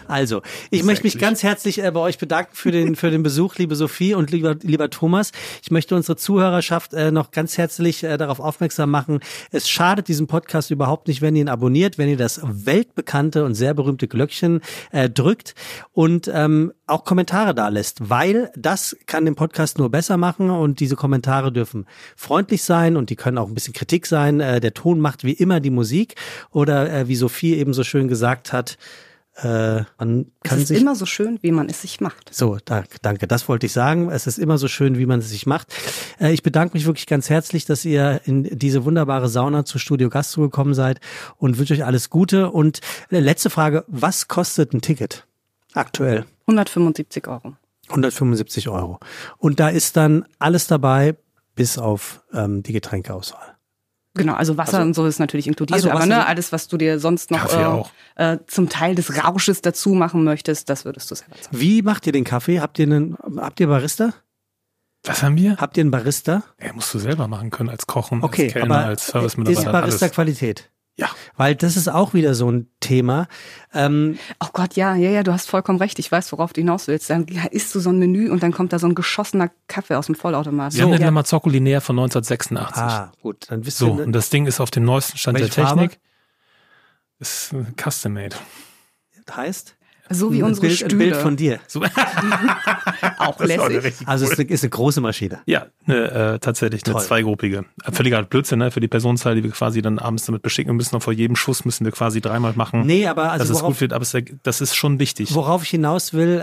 Also, ich möchte mich ganz herzlich bei euch bedanken für den Besuch, liebe Sophie und lieber Thomas. Ich möchte unsere Zuhörerschaft noch ganz herzlich darauf aufmerksam machen. Es schadet diesem Podcast überhaupt nicht, wenn ihr ihn abonniert, wenn ihr das weltbekannte und sehr berühmte Glöckchen drückt und auch Kommentare da lässt, weil das kann den Podcast nur besser machen und diese Kommentare dürfen freundlich sein und die können auch ein bisschen Kritik sein. Der Ton macht wie immer die Musik oder wie Sophie eben so schön gesagt hat, man kann es ist immer so schön, wie man es sich macht. So, danke, das wollte ich sagen. Es ist immer so schön, wie man es sich macht. Ich bedanke mich wirklich ganz herzlich, dass ihr in diese wunderbare Sauna zu Studio Gastro gekommen seid und wünsche euch alles Gute. Und letzte Frage, was kostet ein Ticket aktuell? 175 €. 175 €. Und da ist dann alles dabei, bis auf die Getränkeauswahl. Genau, also Wasser und so ist natürlich inkludiert, aber alles, was du dir sonst noch zum Teil des Rausches dazu machen möchtest, das würdest du selber zahlen. Wie macht ihr den Kaffee? Habt ihr Barista? Was haben wir? Habt ihr einen Barista? Ja, musst du selber machen können als Kochen, okay, als Kellner, aber als Service-Mitarbeiter. Ist Barista Qualität? Ja. Weil das ist auch wieder so ein Thema. Oh Gott, ja, du hast vollkommen recht. Ich weiß, worauf du hinaus willst. Dann isst du so ein Menü und dann kommt da so ein geschossener Kaffee aus dem Vollautomat. Wir haben den Lamazocco Linear von 1986. Ah, gut, dann wisst ihr. So, und das Ding ist auf dem neuesten Stand der Technik. Farbe? Ist custom-made. Heißt? So wie unsere Stühle. Ein Bild von dir. So. Auch lässig. Also es ist eine große Maschine. Ja, tatsächlich eine zweigruppige. Völliger Blödsinn, ne? Für die Personenzahl, die wir quasi dann abends damit beschicken müssen. Und vor jedem Schuss müssen wir quasi 3-mal machen. Nee, aber also das ist gut wird, aber das ist schon wichtig. Worauf ich hinaus will,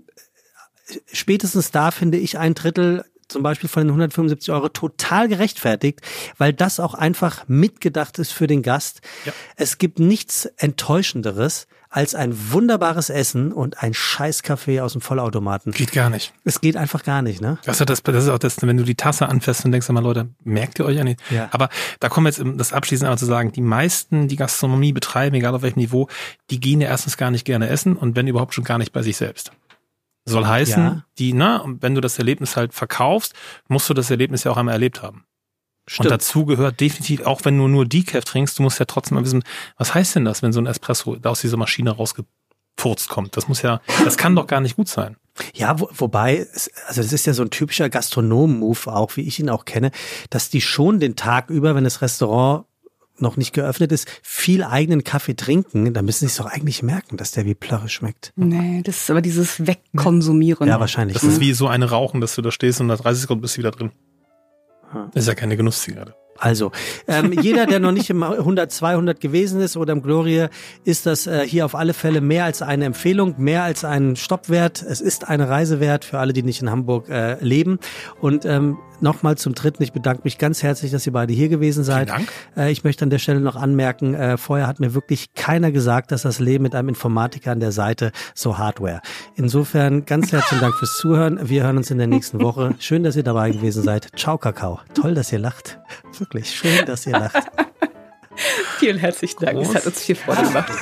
spätestens da finde ich 1/3 zum Beispiel von den 175 € total gerechtfertigt, weil das auch einfach mitgedacht ist für den Gast. Ja. Es gibt nichts Enttäuschenderes als ein wunderbares Essen und ein Scheißkaffee aus dem Vollautomaten. Geht gar nicht. Es geht einfach gar nicht, ne? Das ist auch das, wenn du die Tasse anfasst und denkst mal, Leute, merkt ihr euch eigentlich? Ja. Aber da kommen wir jetzt das abschließend einmal zu sagen, die meisten, die Gastronomie betreiben, egal auf welchem Niveau, die gehen ja erstens gar nicht gerne essen und wenn überhaupt schon gar nicht bei sich selbst. Soll heißen, wenn du das Erlebnis halt verkaufst, musst du das Erlebnis ja auch einmal erlebt haben. Stimmt. Und dazu gehört definitiv, auch wenn du nur Decaf trinkst, du musst ja trotzdem mal wissen, was heißt denn das, wenn so ein Espresso da aus dieser Maschine rausgefurzt kommt? Das kann doch gar nicht gut sein. Ja, wobei, also das ist ja so ein typischer Gastronomen-Move auch, wie ich ihn auch kenne, dass die schon den Tag über, wenn das Restaurant noch nicht geöffnet ist, viel eigenen Kaffee trinken, dann müssen sie es doch eigentlich merken, dass der wie Plörre schmeckt. Nee, das ist aber dieses Wegkonsumieren. Ja, wahrscheinlich. Das ist wie so eine Rauchen, dass du da stehst und nach 30 Sekunden bist du wieder drin. Das ist ja keine Genusszigarette. Also, jeder, der noch nicht im 100, 200 gewesen ist oder im Glorie, ist das hier auf alle Fälle mehr als eine Empfehlung, mehr als ein Stopp wert. Es ist eine Reise wert für alle, die nicht in Hamburg leben. Und nochmal zum Dritten, ich bedanke mich ganz herzlich, dass ihr beide hier gewesen seid. Vielen Dank. Ich möchte an der Stelle noch anmerken, vorher hat mir wirklich keiner gesagt, dass das Leben mit einem Informatiker an der Seite so hart wäre. Insofern ganz herzlichen Dank fürs Zuhören. Wir hören uns in der nächsten Woche. Schön, dass ihr dabei gewesen seid. Ciao, Kakao. Toll, dass ihr lacht. Wirklich schön, dass ihr lacht. Vielen herzlichen Dank. Es hat uns viel Freude gemacht.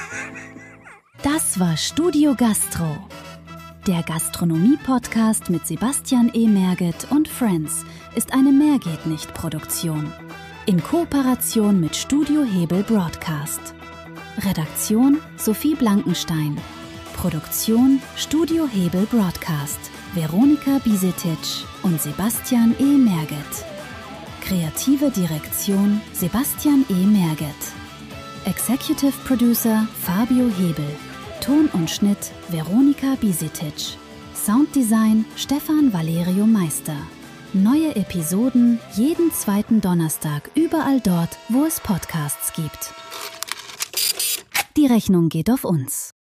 Das war Studio Gastro. Der Gastronomie-Podcast mit Sebastian E. Merget und Friends ist eine Mehrgeht-nicht-Produktion. In Kooperation mit Studio Hebel Broadcast. Redaktion Sophie Blankenstein. Produktion Studio Hebel Broadcast. Veronika Bisetic und Sebastian E. Merget. Kreative Direktion Sebastian E. Merget. Executive Producer Fabio Hebel. Ton und Schnitt Veronika Bisetic. Sounddesign Stefan Valerio Meister. Neue Episoden jeden zweiten Donnerstag überall dort, wo es Podcasts gibt. Die Rechnung geht auf uns.